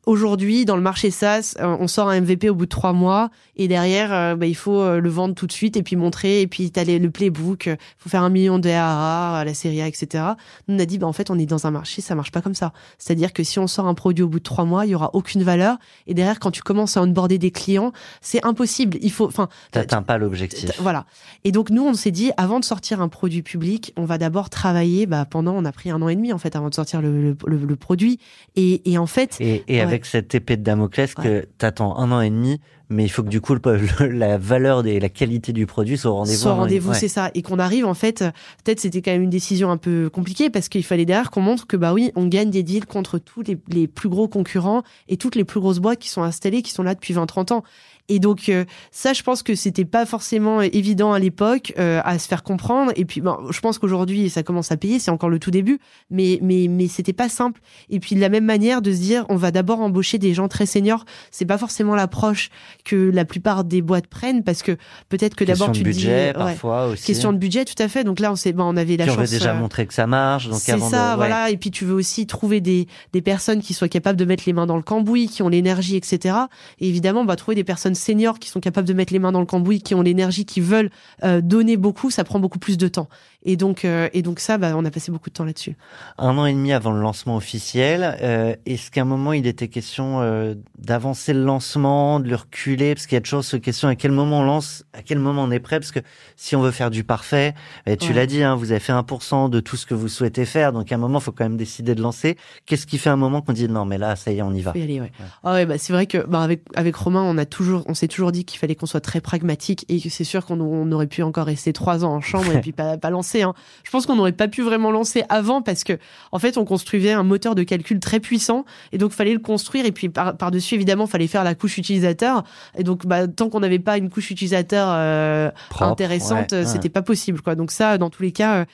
Aujourd'hui, dans le marché SaaS, on sort un MVP au bout de 3 mois et derrière, il faut le vendre tout de suite et puis montrer et puis t'as le playbook, faut faire 1 million de ARR à la série A, etc. Nous, on a dit, en fait, on est dans un marché, ça marche pas comme ça. C'est-à-dire que si on sort un produit au bout de 3 mois, il y aura aucune valeur et derrière, quand tu commences à onboarder des clients, c'est impossible. T'atteins pas l'objectif. Voilà. Et donc, nous, on s'est dit, avant de sortir un produit public, on va d'abord travailler, on a pris 1 an et demi, en fait, avant de sortir le produit. Et en fait. Avec cette épée de Damoclès que t'attends 1 an et demi, mais il faut que du coup la valeur et la qualité du produit soient au rendez-vous. Soit au rendez-vous, c'est ça. Et qu'on arrive, en fait, peut-être c'était quand même une décision un peu compliquée parce qu'il fallait derrière qu'on montre que on gagne des deals contre tous les plus gros concurrents et toutes les plus grosses boîtes qui sont installées, qui sont là depuis 20-30 ans. Et donc ça, je pense que c'était pas forcément évident à l'époque à se faire comprendre. Et puis je pense qu'aujourd'hui ça commence à payer, c'est encore le tout début, mais c'était pas simple. Et puis de la même manière de se dire on va d'abord embaucher des gens très seniors, c'est pas forcément l'approche que la plupart des boîtes prennent parce que peut-être que d'abord tu te dis budget parfois aussi. Question de budget, tout à fait. Donc là on avait la chance. On veut déjà montrer que ça marche. Donc c'est ça, voilà. Et puis tu veux aussi trouver des personnes qui soient capables de mettre les mains dans le cambouis, qui ont l'énergie, etc. Et évidemment on va trouver des personnes seniors qui sont capables de mettre les mains dans le cambouis, qui ont l'énergie, qui veulent donner beaucoup, ça prend beaucoup plus de temps. Et donc ça, on a passé beaucoup de temps là-dessus. 1 an et demi avant le lancement officiel, est-ce qu'à un moment il était question d'avancer le lancement, de le reculer, parce qu'il y a toujours cette question à quel moment on lance, à quel moment on est prêt, parce que si on veut faire du parfait, tu l'as dit, vous avez fait 1% de tout ce que vous souhaitez faire, donc à un moment il faut quand même décider de lancer. Qu'est-ce qui fait un moment qu'on dit non mais là ça y est on y va. Faut y aller, ouais. Ah ouais, c'est vrai que avec Romain on s'est toujours dit qu'il fallait qu'on soit très pragmatique et que c'est sûr qu'on aurait pu encore rester 3 ans en chambre et puis pas lancer. Hein. Je pense qu'on n'aurait pas pu vraiment lancer avant parce que en fait on construisait un moteur de calcul très puissant et donc fallait le construire et puis par-dessus évidemment fallait faire la couche utilisateur et donc tant qu'on n'avait pas une couche utilisateur propre, intéressante, c'était pas possible quoi. Donc ça dans tous les cas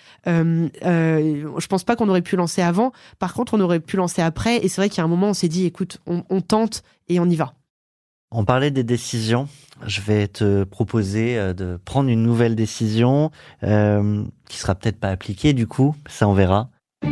je pense pas qu'on aurait pu lancer avant. Par contre on aurait pu lancer après et c'est vrai qu'il y a un moment on s'est dit écoute on tente et on y va. On parlait des décisions. Je vais te proposer de prendre une nouvelle décision qui sera peut-être pas appliquée du coup. Ça, on verra.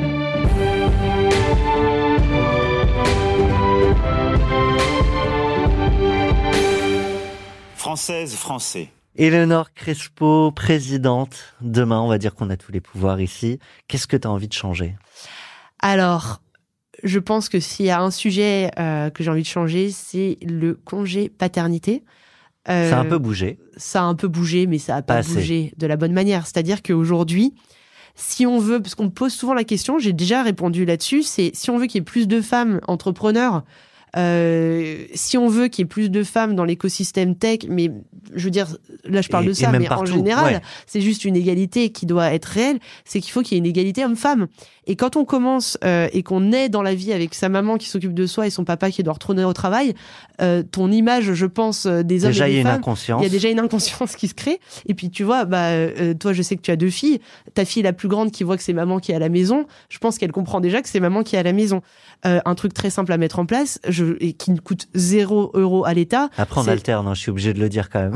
Française, Français. Éléonore Crespo, présidente. Demain, on va dire qu'on a tous les pouvoirs ici. Qu'est-ce que tu as envie de changer ? Alors, je pense que s'il y a un sujet que j'ai envie de changer, c'est le congé paternité. Ça a un peu bougé. Ça a un peu bougé, mais ça n'a pas bougé de la bonne manière. C'est-à-dire qu'aujourd'hui, si on veut, parce qu'on me pose souvent la question, j'ai déjà répondu là-dessus, c'est si on veut qu'il y ait plus de femmes entrepreneurs, si on veut qu'il y ait plus de femmes dans l'écosystème tech, mais je veux dire, là je parle de ça, mais partout, en général, c'est juste une égalité qui doit être réelle, c'est qu'il faut qu'il y ait une égalité homme-femme. Et quand on commence et qu'on est dans la vie avec sa maman qui s'occupe de soi et son papa qui doit retourner au travail, ton image, je pense, des hommes et des femmes, il y a déjà une inconscience qui se crée. Et puis tu vois, toi je sais que tu as 2 filles, ta fille la plus grande qui voit que c'est maman qui est à la maison, je pense qu'elle comprend déjà que c'est maman qui est à la maison. Un truc très simple à mettre en place et qui ne coûte 0 € à l'État. Après on alterne, je suis obligé de le dire quand même.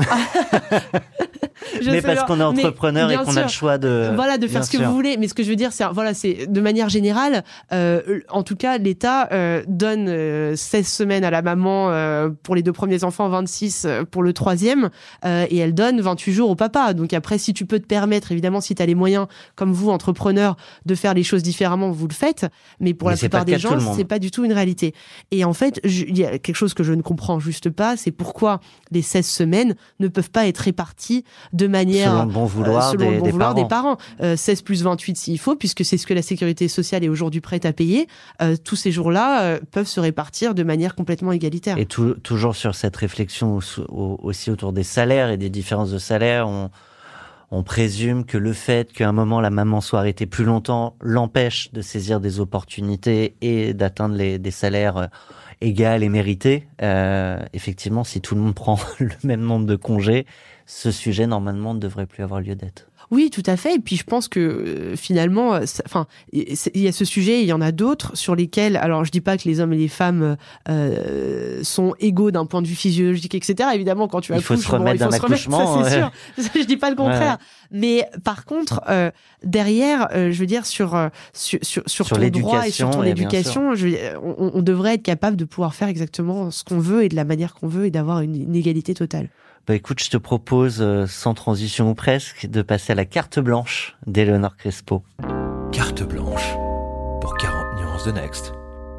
Mais parce qu'on est entrepreneur et qu'on a le choix de faire ce que vous voulez. Mais ce que je veux dire, c'est de manière générale, en tout cas, l'État donne 16 semaines à la maman pour les 2 premiers enfants, 26 pour le 3e, et elle donne 28 jours au papa. Donc après, si tu peux te permettre, évidemment, si tu as les moyens, comme vous, entrepreneurs, de faire les choses différemment, vous le faites. Mais pour la plupart des gens, c'est pas du tout une réalité. Et en fait, il y a quelque chose que je ne comprends juste pas, c'est pourquoi les 16 semaines ne peuvent pas être réparties de manière selon le bon vouloir, des parents. 16 plus 28 s'il faut, puisque c'est ce que la sécurité sociale est aujourd'hui prête à payer. Tous ces jours-là peuvent se répartir de manière complètement égalitaire. Et toujours sur cette réflexion aussi autour des salaires et des différences de salaire, on présume que le fait qu'à un moment la maman soit arrêtée plus longtemps l'empêche de saisir des opportunités et d'atteindre des salaires égaux et mérités. Effectivement, si tout le monde prend le même nombre de congés, ce sujet normalement ne devrait plus avoir lieu d'être. Oui, tout à fait. Et puis je pense que finalement, il y a ce sujet, il y en a d'autres sur lesquels, alors je dis pas que les hommes et les femmes sont égaux d'un point de vue physiologique, etc. Évidemment, quand tu accouches, il faut se remettre d'un accouchement. Ça c'est sûr. Je dis pas le contraire. Ouais. Mais par contre, derrière, je veux dire sur ton droit et sur ton éducation, on devrait être capable de pouvoir faire exactement ce qu'on veut et de la manière qu'on veut et d'avoir une égalité totale. Bah écoute, je te propose, sans transition ou presque, de passer à la carte blanche d'Éléonore Crespo. Carte blanche pour 40 nuances de Next.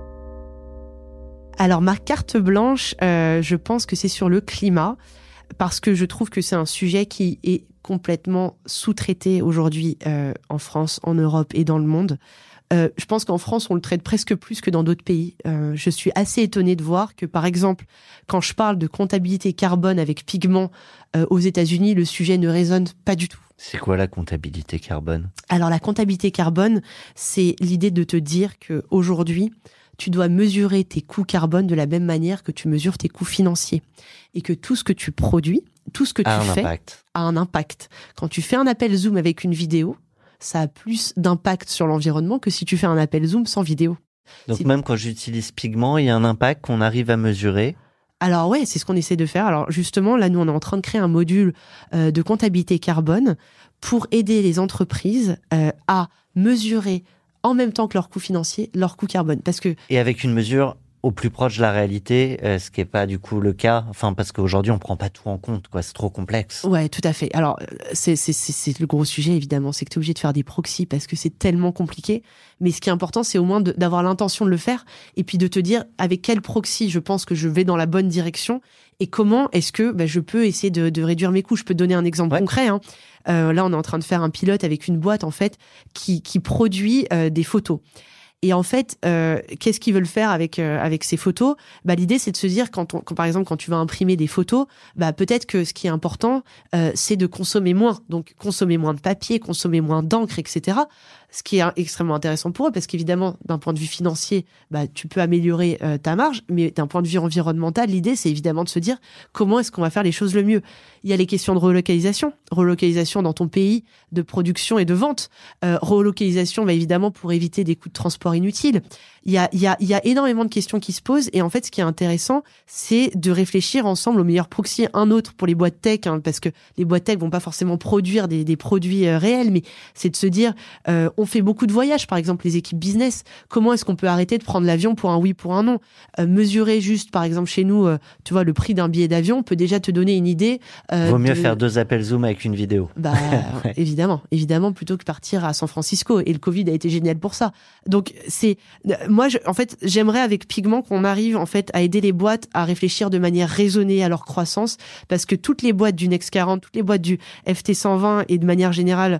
Alors ma carte blanche, je pense que c'est sur le climat, parce que je trouve que c'est un sujet qui est complètement sous-traité aujourd'hui en France, en Europe et dans le monde. Je pense qu'en France, on le traite presque plus que dans d'autres pays. Je suis assez étonnée de voir que, par exemple, quand je parle de comptabilité carbone avec pigments aux États-Unis, le sujet ne résonne pas du tout. C'est quoi la comptabilité carbone ? Alors, la comptabilité carbone, c'est l'idée de te dire qu'aujourd'hui, tu dois mesurer tes coûts carbone de la même manière que tu mesures tes coûts financiers. Et que tout ce que tu produis, tout ce que tu fais, a un impact. Quand tu fais un appel Zoom avec une vidéo, ça a plus d'impact sur l'environnement que si tu fais un appel Zoom sans vidéo. Donc même quand j'utilise Pigment, il y a un impact qu'on arrive à mesurer. Alors ouais, c'est ce qu'on essaie de faire. Alors justement, là, nous, on est en train de créer un module de comptabilité carbone pour aider les entreprises à mesurer en même temps que leurs coûts financiers, leurs coûts carbone. Et avec une mesure au plus proche de la réalité, ce qui n'est pas du coup le cas, parce qu'aujourd'hui on prend pas tout en compte, quoi, c'est trop complexe. Ouais, tout à fait. Alors c'est le gros sujet évidemment, c'est que tu es obligé de faire des proxys parce que c'est tellement compliqué. Mais ce qui est important, c'est au moins d'avoir l'intention de le faire et puis de te dire avec quel proxy je pense que je vais dans la bonne direction et comment est-ce que je peux essayer de réduire mes coûts. Je peux te donner un exemple concret. Là, on est en train de faire un pilote avec une boîte en fait qui produit des photos. Et en fait, qu'est-ce qu'ils veulent faire avec ces photos ? L'idée, c'est de se dire quand par exemple, quand tu vas imprimer des photos, peut-être que ce qui est important, c'est de consommer moins. Donc, consommer moins de papier, consommer moins d'encre, etc. Ce qui est extrêmement intéressant pour eux, parce qu'évidemment, d'un point de vue financier, tu peux améliorer ta marge, mais d'un point de vue environnemental, l'idée, c'est évidemment de se dire comment est-ce qu'on va faire les choses le mieux. Il y a les questions de relocalisation dans ton pays de production et de vente. Relocalisation, évidemment, pour éviter des coûts de transport inutiles. Il y a énormément de questions qui se posent, et en fait, ce qui est intéressant, c'est de réfléchir ensemble au meilleur proxy, un autre pour les boîtes tech, parce que les boîtes tech vont pas forcément produire des produits réels, mais c'est de se dire, on fait beaucoup de voyages, par exemple, les équipes business. Comment est-ce qu'on peut arrêter de prendre l'avion pour un oui, pour un non ? Mesurer juste, par exemple, chez nous, tu vois, le prix d'un billet d'avion peut déjà te donner une idée. Vaut mieux faire 2 appels Zoom avec une vidéo. Ouais. évidemment, plutôt que partir à San Francisco. Et le Covid a été génial pour ça. Donc, moi, j'aimerais avec Pigment qu'on arrive, en fait, à aider les boîtes à réfléchir de manière raisonnée à leur croissance, parce que toutes les boîtes du Next 40, toutes les boîtes du FT 120 et de manière générale,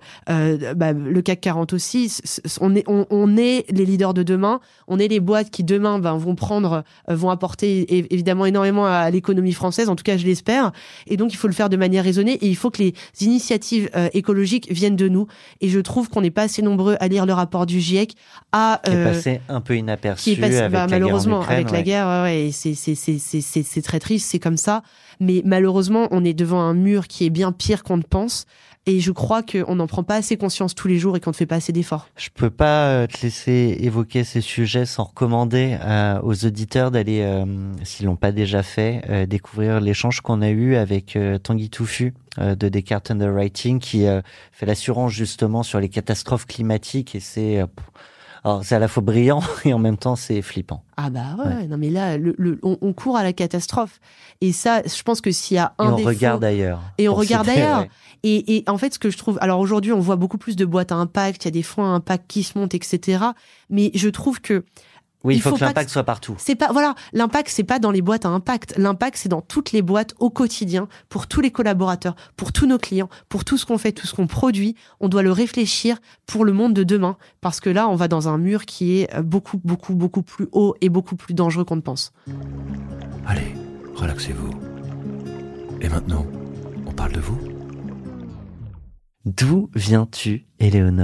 le CAC 40 aussi, on est les leaders de demain, on est les boîtes qui demain vont apporter évidemment énormément à l'économie française, en tout cas je l'espère, et donc il faut le faire de manière raisonnée et il faut que les initiatives écologiques viennent de nous, et je trouve qu'on n'est pas assez nombreux à lire le rapport du GIEC, qui est passé un peu inaperçu avec malheureusement la guerre en Ukraine, avec la guerre, et c'est très triste, c'est comme ça, mais malheureusement on est devant un mur qui est bien pire qu'on ne pense. Et je crois qu'on n'en prend pas assez conscience tous les jours et qu'on ne fait pas assez d'efforts. Je peux pas te laisser évoquer ces sujets sans recommander aux auditeurs d'aller, s'ils l'ont pas déjà fait, découvrir l'échange qu'on a eu avec Tanguy Touffu de Descartes Underwriting, qui fait l'assurance justement sur les catastrophes climatiques, et c'est à la fois brillant et en même temps c'est flippant. Ah ouais. Non mais là, on court à la catastrophe. Et ça, je pense que s'il y a un défaut... Et on regarde ailleurs. Ouais. Et en fait, ce que je trouve... Alors aujourd'hui, on voit beaucoup plus de boîtes à impact, il y a des fonds à impact qui se montent, etc. Mais je trouve que... Oui, il faut que l'impact soit partout. L'impact, c'est pas dans les boîtes à impact. L'impact, c'est dans toutes les boîtes au quotidien, pour tous les collaborateurs, pour tous nos clients, pour tout ce qu'on fait, tout ce qu'on produit. On doit le réfléchir pour le monde de demain. Parce que là, on va dans un mur qui est beaucoup, beaucoup, beaucoup plus haut et beaucoup plus dangereux qu'on ne pense. Allez, relaxez-vous. Et maintenant, on parle de vous ? D'où viens-tu, Éléonore ?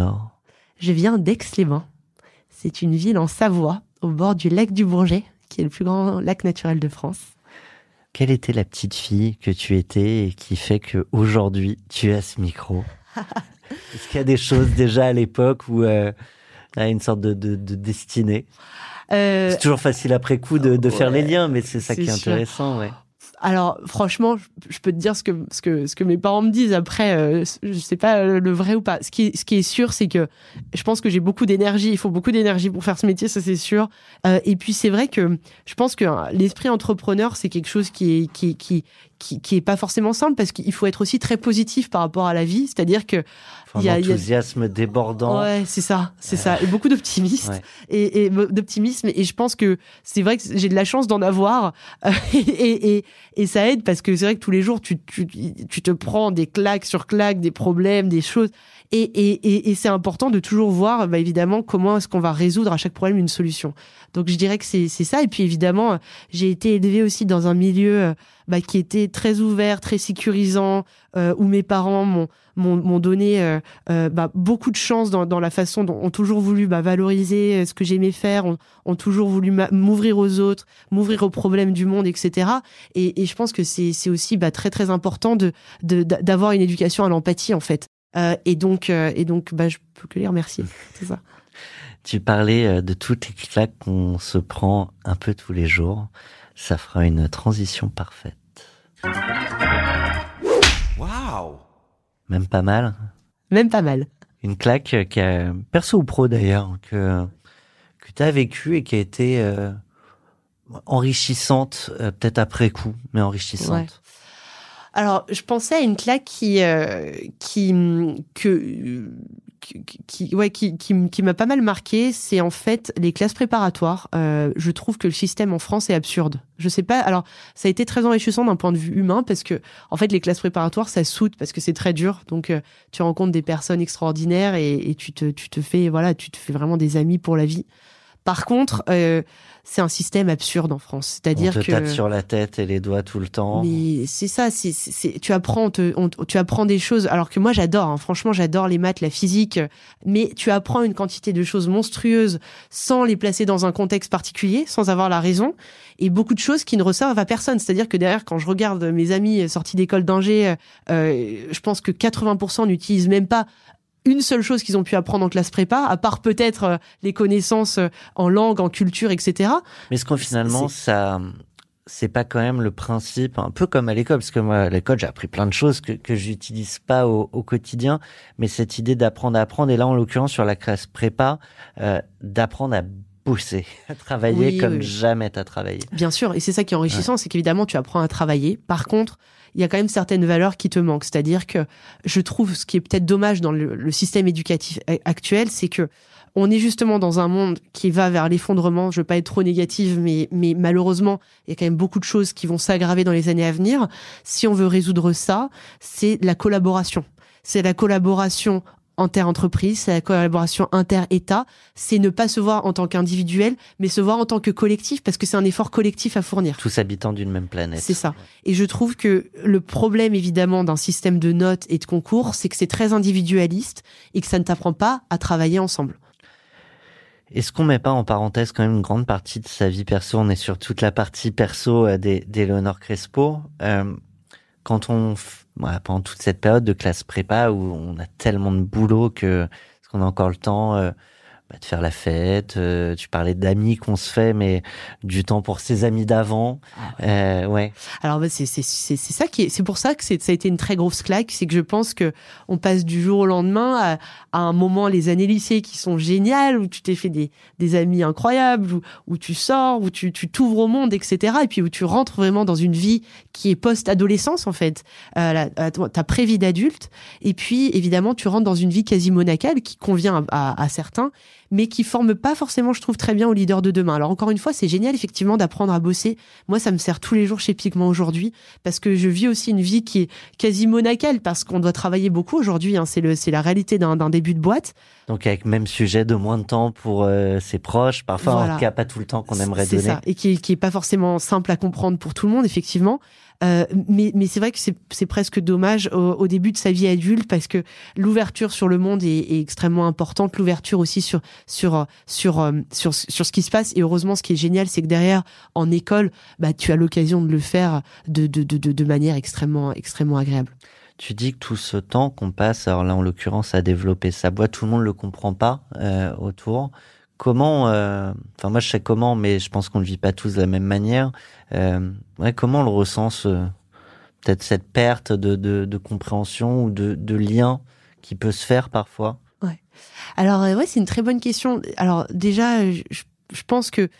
Je viens d'Aix-les-Bains. C'est une ville en Savoie, au bord du lac du Bourget, qui est le plus grand lac naturel de France. Quelle était la petite fille que tu étais et qui fait qu'aujourd'hui, tu es à ce micro ? Est-ce qu'il y a des choses déjà à l'époque où une sorte de destinée? C'est toujours facile après coup de faire les liens, mais c'est ça qui est intéressant, ouais. Alors, franchement, je peux te dire ce que mes parents me disent. Après, je sais pas le vrai ou pas. Ce qui est sûr, c'est que je pense que j'ai beaucoup d'énergie. Il faut beaucoup d'énergie pour faire ce métier, ça c'est sûr. Et puis c'est vrai que je pense que l'esprit entrepreneur, c'est quelque chose qui est pas forcément simple, parce qu'il faut être aussi très positif par rapport à la vie. C'est-à-dire que il y a un enthousiasme débordant. Ouais, c'est ça. Et beaucoup d'optimisme. Ouais. Et d'optimisme. Et je pense que c'est vrai que j'ai de la chance d'en avoir. Et ça aide, parce que c'est vrai que tous les jours, tu te prends des claques sur claques, des problèmes, des choses. Et c'est important de toujours voir, évidemment, comment est-ce qu'on va résoudre à chaque problème une solution. Donc, je dirais que c'est ça. Et puis, évidemment, j'ai été élevée aussi dans un milieu qui était très ouvert, très sécurisant, où mes parents m'ont donné beaucoup de chance dans la façon dont ont toujours voulu valoriser ce que j'aimais faire, ont toujours voulu m'ouvrir aux autres, m'ouvrir aux problèmes du monde, etc. Et je pense que c'est aussi très très important d'avoir une éducation à l'empathie, en fait. Et donc je peux que les remercier. C'est ça. Tu parlais de toutes les claques qu'on se prend un peu tous les jours. Ça fera une transition parfaite. Waouh! Même pas mal. Même pas mal. Une claque qui a, perso ou pro d'ailleurs, que tu as vécue et qui a été enrichissante, peut-être après coup, mais enrichissante. Ouais. Alors, je pensais à une claque qui m'a pas mal marqué. C'est en fait les classes préparatoires. Je trouve que le système en France est absurde. Je sais pas. Alors, ça a été très enrichissant d'un point de vue humain, parce que en fait, les classes préparatoires, ça soude, parce que c'est très dur. Donc, tu rencontres des personnes extraordinaires et tu te fais vraiment des amis pour la vie. Par contre, c'est un système absurde en France. C'est-à-dire que on te tape sur la tête et les doigts tout le temps. Mais c'est ça, tu apprends des choses. Alors que moi, j'adore. Franchement, j'adore les maths, la physique. Mais tu apprends une quantité de choses monstrueuses sans les placer dans un contexte particulier, sans avoir la raison. Et beaucoup de choses qui ne resservent à personne. C'est-à-dire que derrière, quand je regarde mes amis sortis d'école d'ingé, je pense que 80% n'utilisent même pas une seule chose qu'ils ont pu apprendre en classe prépa, à part peut-être les connaissances en langue, en culture, etc. Mais est-ce qu'en finalement, ça, c'est pas quand même le principe, un peu comme à l'école, parce que moi, à l'école, j'ai appris plein de choses que j'utilise pas au quotidien, mais cette idée d'apprendre à apprendre, et là, en l'occurrence, sur la classe prépa, d'apprendre à bosser, à travailler comme jamais t'as travaillé. Bien sûr, et c'est ça qui est enrichissant, c'est qu'évidemment, tu apprends à travailler. Par contre, il y a quand même certaines valeurs qui te manquent. C'est-à-dire que je trouve, ce qui est peut-être dommage dans le système éducatif actuel, c'est que on est justement dans un monde qui va vers l'effondrement. Je veux pas être trop négative, mais malheureusement, il y a quand même beaucoup de choses qui vont s'aggraver dans les années à venir. Si on veut résoudre ça, c'est la collaboration. C'est la collaboration inter-entreprise, c'est la collaboration inter-État, c'est ne pas se voir en tant qu'individuel, mais se voir en tant que collectif, parce que c'est un effort collectif à fournir. Tous habitants d'une même planète. C'est ça. Et je trouve que le problème, évidemment, d'un système de notes et de concours, c'est que c'est très individualiste et que ça ne t'apprend pas à travailler ensemble. Est-ce qu'on met pas en parenthèse quand même une grande partie de sa vie perso? On est sur toute la partie perso d'Éléonore Crespo. Quand pendant toute cette période de classe prépa où on a tellement de boulot est-ce qu'on a encore le temps de faire la fête, tu parlais d'amis qu'on se fait, mais du temps pour ses amis d'avant. Ouais. Alors c'est ça c'est pour ça que ça a été une très grosse claque, c'est que je pense que on passe du jour au lendemain à un moment, les années lycée qui sont géniales, où tu t'es fait des amis incroyables, où tu sors, où tu t'ouvres au monde, etc. Et puis où tu rentres vraiment dans une vie qui est post-adolescence, en fait, ta pré-vie d'adulte. Et puis évidemment, tu rentres dans une vie quasi monacale qui convient à certains, mais qui forme pas forcément, je trouve, très bien aux leaders de demain. Alors encore une fois, c'est génial effectivement d'apprendre à bosser. Moi, ça me sert tous les jours chez Pigment aujourd'hui, parce que je vis aussi une vie qui est quasi monacale, parce qu'on doit travailler beaucoup aujourd'hui. C'est la réalité d'un début de boîte. Donc avec même sujet de moins de temps pour ses proches, parfois voilà. En tout cas pas tout le temps qu'on aimerait donner. C'est ça, et qui est pas forcément simple à comprendre pour tout le monde, effectivement. Mais c'est vrai que c'est presque dommage au début de sa vie adulte, parce que l'ouverture sur le monde est extrêmement importante, l'ouverture aussi sur ce qui se passe. Et heureusement, ce qui est génial, c'est que derrière, en école, tu as l'occasion de le faire de manière extrêmement agréable. Tu dis que tout ce temps qu'on passe, alors là en l'occurrence à développer sa boîte, tout le monde le comprend pas autour. Comment, enfin moi je sais comment, mais je pense qu'on le vit pas tous de la même manière. Comment on le ressent, peut-être cette perte de compréhension ou de lien qui peut se faire parfois. Ouais. Alors c'est une très bonne question. Alors déjà, je pense que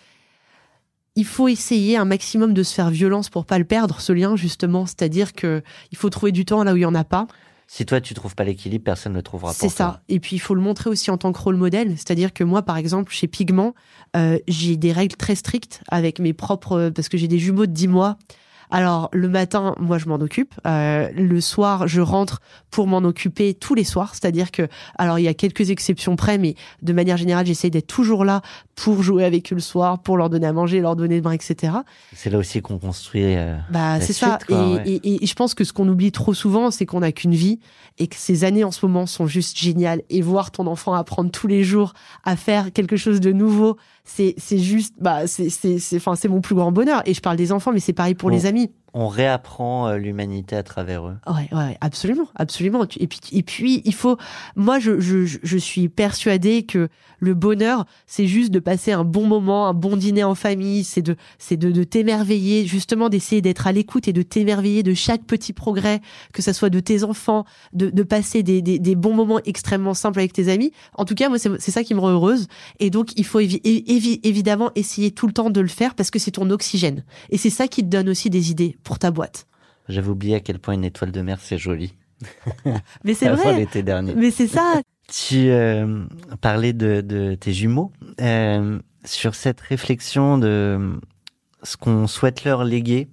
il faut essayer un maximum de se faire violence pour pas le perdre, ce lien, justement. C'est-à-dire que il faut trouver du temps là où il y en a pas. Si toi, tu trouves pas l'équilibre, personne ne le trouvera pour toi. C'est ça. Et puis, il faut le montrer aussi en tant que rôle modèle. C'est-à-dire que moi, par exemple, chez Pigment, j'ai des règles très strictes avec mes propres... Parce que j'ai des jumeaux de 10 mois. Alors, le matin, moi, je m'en occupe. Le soir, je rentre pour m'en occuper tous les soirs. C'est-à-dire que, alors, il y a quelques exceptions près, mais de manière générale, j'essaye d'être toujours là pour jouer avec eux le soir, pour leur donner à manger, leur donner de bain, etc. C'est là aussi qu'on construit la c'est suite, ça. quoi, et je pense que ce qu'on oublie trop souvent, c'est qu'on n'a qu'une vie et que ces années en ce moment sont juste géniales. Et voir ton enfant apprendre tous les jours à faire quelque chose de nouveau, c'est juste, c'est mon plus grand bonheur. Et je parle des enfants, mais c'est pareil pour les amis. On réapprend l'humanité à travers eux. Ouais, absolument. Et puis, il faut. Moi, je suis persuadée que le bonheur, c'est juste de passer un bon moment, un bon dîner en famille. C'est de t'émerveiller, justement, d'essayer d'être à l'écoute et de t'émerveiller de chaque petit progrès, que ça soit de tes enfants, de passer des bons moments extrêmement simples avec tes amis. En tout cas, moi, c'est ça qui me rend heureuse. Et donc, il faut évidemment essayer tout le temps de le faire parce que c'est ton oxygène. Et c'est ça qui te donne aussi des idées pour ta boîte. J'avais oublié à quel point une étoile de mer, c'est joli. Mais c'est vrai. L'été dernier. Mais c'est ça. Tu parlais de tes jumeaux. Sur cette réflexion de ce qu'on souhaite leur léguer,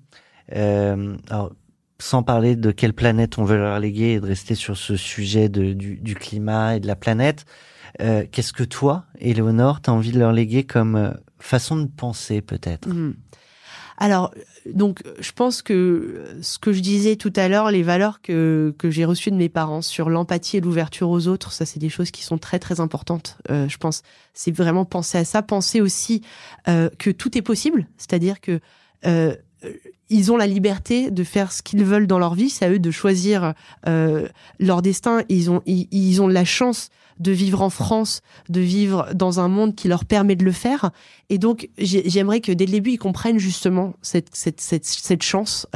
alors, sans parler de quelle planète on veut leur léguer et de rester sur ce sujet du climat et de la planète, qu'est-ce que toi, Éléonore, t'as envie de leur léguer comme façon de penser peut-être? Alors, donc, je pense que ce que je disais tout à l'heure, les valeurs que j'ai reçues de mes parents sur l'empathie et l'ouverture aux autres, ça, c'est des choses qui sont très, très importantes. Je pense, c'est vraiment penser à ça, penser aussi que tout est possible, c'est-à-dire que ils ont la liberté de faire ce qu'ils veulent dans leur vie, c'est à eux de choisir leur destin. Ils ont la chance de vivre en France, de vivre dans un monde qui leur permet de le faire. Et donc, j'aimerais que dès le début, ils comprennent justement cette chance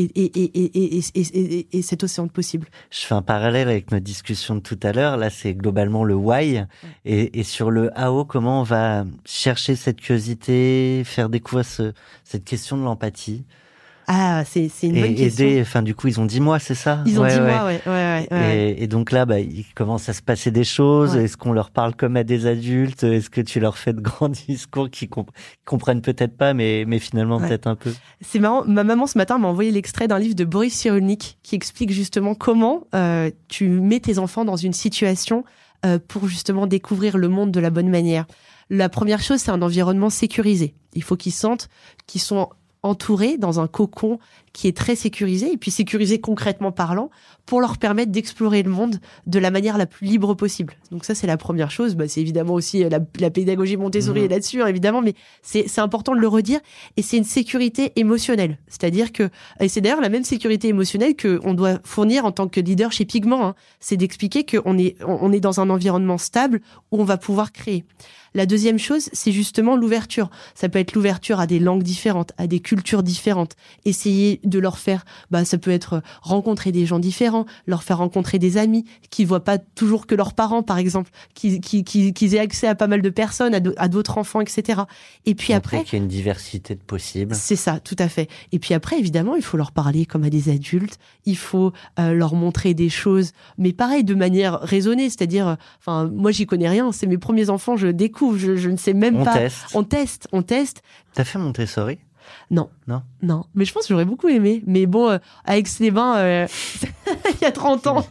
et cet océan de possible. Je fais un parallèle avec notre discussion de tout à l'heure. Là, c'est globalement le why. Et sur le how, comment on va chercher cette curiosité, faire découvrir cette question de l'empathie? Ah, c'est une bonne question. Enfin, du coup, ils ont 10 mois, c'est ça? Ils ont 10 mois, ouais. Et donc là, il commence à se passer des choses. Ouais. Est-ce qu'on leur parle comme à des adultes? Est-ce que tu leur fais de grands discours qu'ils comprennent peut-être pas, mais finalement peut-être un peu? C'est marrant. Ma maman, ce matin, m'a envoyé l'extrait d'un livre de Boris Cyrulnik qui explique justement comment tu mets tes enfants dans une situation pour justement découvrir le monde de la bonne manière. La première chose, c'est un environnement sécurisé. Il faut qu'ils sentent qu'ils sont entourés dans un cocon qui est très sécurisé, et puis sécurisé concrètement parlant, pour leur permettre d'explorer le monde de la manière la plus libre possible. Donc ça, c'est la première chose. C'est évidemment aussi la pédagogie Montessori est là-dessus, hein, évidemment, mais c'est important de le redire, et c'est une sécurité émotionnelle. C'est-à-dire que, et c'est d'ailleurs la même sécurité émotionnelle qu'on doit fournir en tant que leader chez Pigment, hein. C'est d'expliquer qu'on est dans un environnement stable où on va pouvoir créer. La deuxième chose, c'est justement l'ouverture. Ça peut être l'ouverture à des langues différentes, à des cultures différentes. Essayer de leur faire, ça peut être rencontrer des gens différents, leur faire rencontrer des amis qui voient pas toujours que leurs parents, par exemple, qu'ils aient accès à pas mal de personnes, à d'autres enfants, etc. Et puis après, qu'il y a une diversité de possibles. C'est ça, tout à fait. Et puis après, évidemment, il faut leur parler comme à des adultes. Il faut leur montrer des choses, mais pareil, de manière raisonnée. C'est-à-dire, moi, j'y connais rien. C'est mes premiers enfants, je découvre. Je ne sais même pas. On teste. T'as fait Montessori? Non. Mais je pense que j'aurais beaucoup aimé. Mais bon, avec Aix-les-Bains, il y a 30 ans.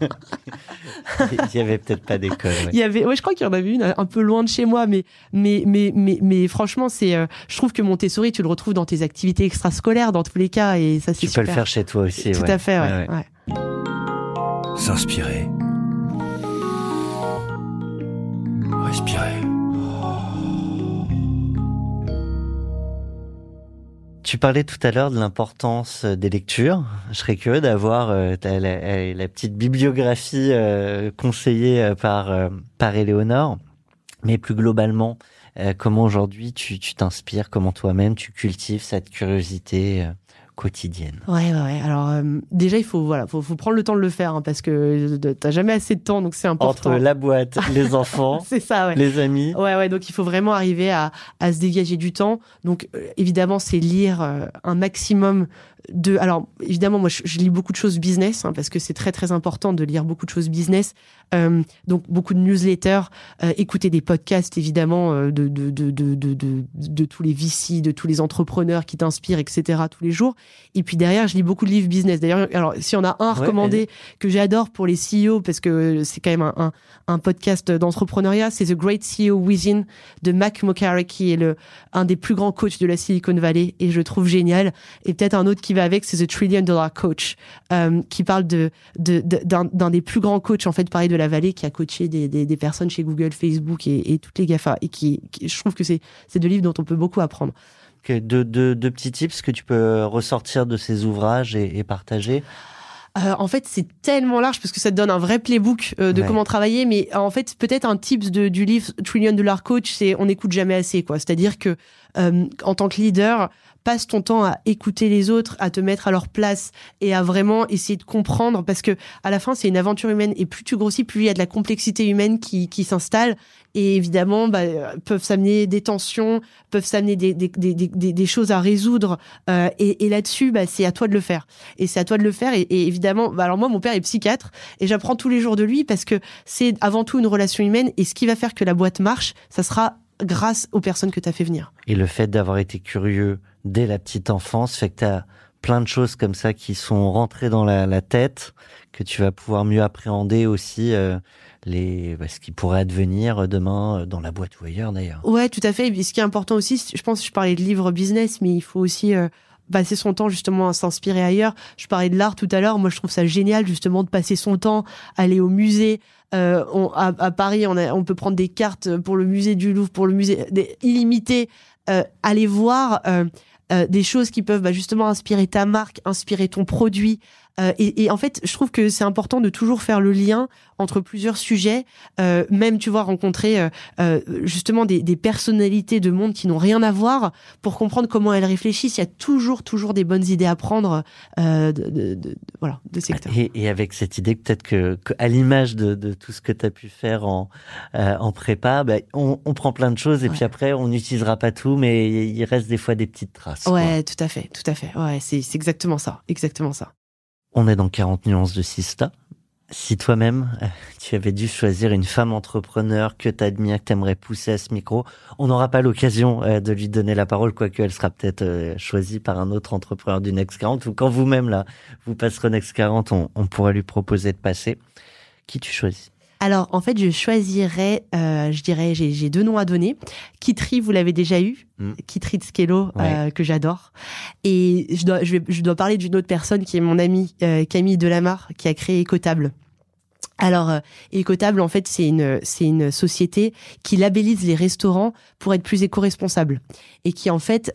Il y avait peut-être pas d'école. Ouais. Je crois qu'il y en avait une un peu loin de chez moi, mais franchement, je trouve que Montessori, tu le retrouves dans tes activités extrascolaires, dans tous les cas, et ça, c'est super. Tu peux le faire chez toi aussi. Tout à fait, ouais. S'inspirer. Respirer. Tu parlais tout à l'heure de l'importance des lectures. Je serais curieux d'avoir la petite bibliographie conseillée par Éléonore. Mais plus globalement, comment aujourd'hui tu t'inspires, comment toi-même tu cultives cette curiosité quotidienne? Ouais. Alors déjà, il faut prendre le temps de le faire, hein, parce que t'as jamais assez de temps, donc c'est important. Entre la boîte, les enfants, c'est ça, ouais. Les amis. Ouais. Donc il faut vraiment arriver à se dégager du temps. Donc évidemment, c'est lire un maximum de. Alors évidemment, moi, je lis beaucoup de choses business, hein, parce que c'est très très important de lire beaucoup de choses business. Donc beaucoup de newsletters, écouter des podcasts évidemment de tous les VC, de tous les entrepreneurs qui t'inspirent, etc. tous les jours. Et puis derrière, je lis beaucoup de livres business. D'ailleurs, alors si on a un recommandé que j'adore pour les CEO, parce que c'est quand même un podcast d'entrepreneuriat, c'est The Great CEO Within de Mac Mocari, qui est un des plus grands coachs de la Silicon Valley, et je le trouve génial. Et peut-être un autre qui va avec, c'est The $1 Trillion Coach, qui parle d'un des plus grands coachs en fait, pareil, de la vallée, qui a coaché des personnes chez Google, Facebook et toutes les GAFA, et qui je trouve que c'est deux livres dont on peut beaucoup apprendre. Deux petits tips que tu peux ressortir de ces ouvrages et partager. En fait, c'est tellement large parce que ça te donne un vrai playbook de comment travailler. Mais en fait, peut-être un tips du livre $1 Trillion Coach, c'est on n'écoute jamais assez, quoi. C'est-à-dire que en tant que leader, passe ton temps à écouter les autres, à te mettre à leur place et à vraiment essayer de comprendre, parce que à la fin, c'est une aventure humaine, et plus tu grossis, plus il y a de la complexité humaine qui s'installe, et évidemment, peuvent s'amener des tensions, peuvent s'amener des choses à résoudre, et là-dessus, c'est à toi de le faire. Et c'est à toi de le faire, et évidemment, alors moi, mon père est psychiatre, et j'apprends tous les jours de lui, parce que c'est avant tout une relation humaine, et ce qui va faire que la boîte marche, ça sera grâce aux personnes que tu as fait venir. Et le fait d'avoir été curieux dès la petite enfance fait que tu as plein de choses comme ça qui sont rentrées dans la tête, que tu vas pouvoir mieux appréhender aussi ce qui pourrait advenir demain dans la boîte ou ailleurs d'ailleurs. Ouais, tout à fait. Et ce qui est important aussi, je pense que je parlais de livres business, mais il faut aussi passer son temps justement à s'inspirer ailleurs. Je parlais de l'art tout à l'heure. Moi, je trouve ça génial justement de passer son temps, aller au musée. À Paris, on peut prendre des cartes pour le musée du Louvre, pour le musée illimité, aller voir des choses qui peuvent justement inspirer ta marque, inspirer ton produit. Et en fait, je trouve que c'est important de toujours faire le lien entre plusieurs sujets, même, tu vois, rencontrer justement des personnalités de monde qui n'ont rien à voir, pour comprendre comment elles réfléchissent. Il y a toujours des bonnes idées à prendre de secteur. Et avec cette idée, peut-être que à l'image de tout ce que tu as pu faire en prépa, on prend plein de choses, et puis après, on n'utilisera pas tout, mais il reste des fois des petites traces. Ouais, tout à fait. Ouais, c'est exactement ça. On est dans 40 nuances de Sista. Si toi-même, tu avais dû choisir une femme entrepreneur que t'admires, que t'aimerais pousser à ce micro, on n'aura pas l'occasion de lui donner la parole, quoique elle sera peut-être choisie par un autre entrepreneur du Next 40, ou quand vous-même, là, vous passerez au Next 40, on pourra lui proposer de passer. Qui tu choisis? Alors, en fait, je choisirais, je dirais, j'ai deux noms à donner. Kitri, vous l'avez déjà eu. Kitri Tskello, que j'adore. Et je dois parler d'une autre personne qui est mon amie, Camille Delamarre, qui a créé Ecotable. Alors, Ecotable, en fait, c'est une société qui labellise les restaurants pour être plus éco-responsables, et qui, en fait,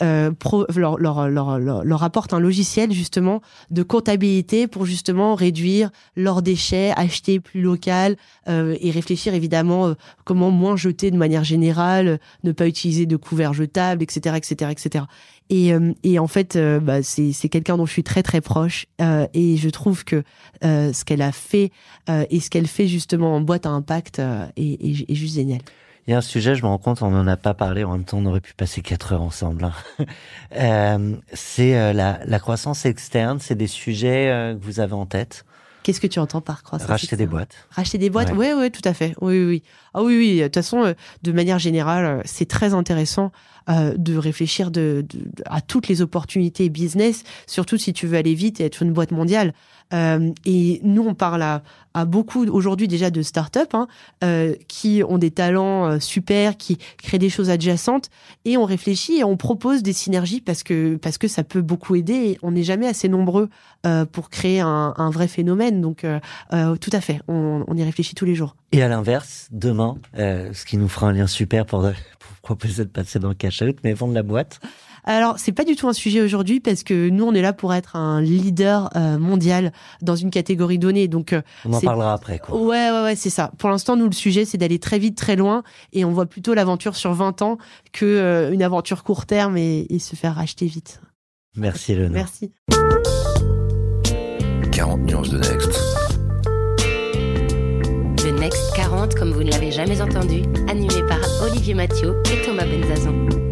leur apporte un logiciel, justement, de comptabilité pour, justement, réduire leurs déchets, acheter plus local, et réfléchir, évidemment, comment moins jeter de manière générale, ne pas utiliser de couverts jetables, etc., etc., etc. Et en fait, c'est quelqu'un dont je suis très très proche, et je trouve que ce qu'elle a fait et ce qu'elle fait justement en boîte à impact est juste génial. Il y a un sujet, je me rends compte, on n'en a pas parlé, en même temps on aurait pu passer 4 heures ensemble. C'est la croissance externe, c'est des sujets que vous avez en tête. Qu'est-ce que tu entends par croissance externe ? Racheter des boîtes. Racheter des boîtes, ouais, tout à fait. Oui. Ah oui. De toute façon, de manière générale, c'est très intéressant de réfléchir à toutes les opportunités business, surtout si tu veux aller vite et être une boîte mondiale. Et nous, on parle à beaucoup aujourd'hui déjà de start-up qui ont des talents super, qui créent des choses adjacentes, et on réfléchit et on propose des synergies parce que ça peut beaucoup aider, et on n'est jamais assez nombreux pour créer un vrai phénomène. Donc tout à fait, on y réfléchit tous les jours. Et à l'inverse, demain, ce qui nous fera un lien super pour proposer de passer dans le cash out, mais vendre la boîte. Alors, c'est pas du tout un sujet aujourd'hui parce que nous, on est là pour être un leader mondial dans une catégorie donnée. Donc, on en parlera après, quoi. Ouais, c'est ça. Pour l'instant, nous, le sujet, c'est d'aller très vite, très loin, et on voit plutôt l'aventure sur 20 ans que une aventure court terme et se faire racheter vite. Merci, Léonore. Merci. 40 nuances de Next. Le Next 40, comme vous ne l'avez jamais entendu, animé par Olivier Mathieu et Thomas Benzazon.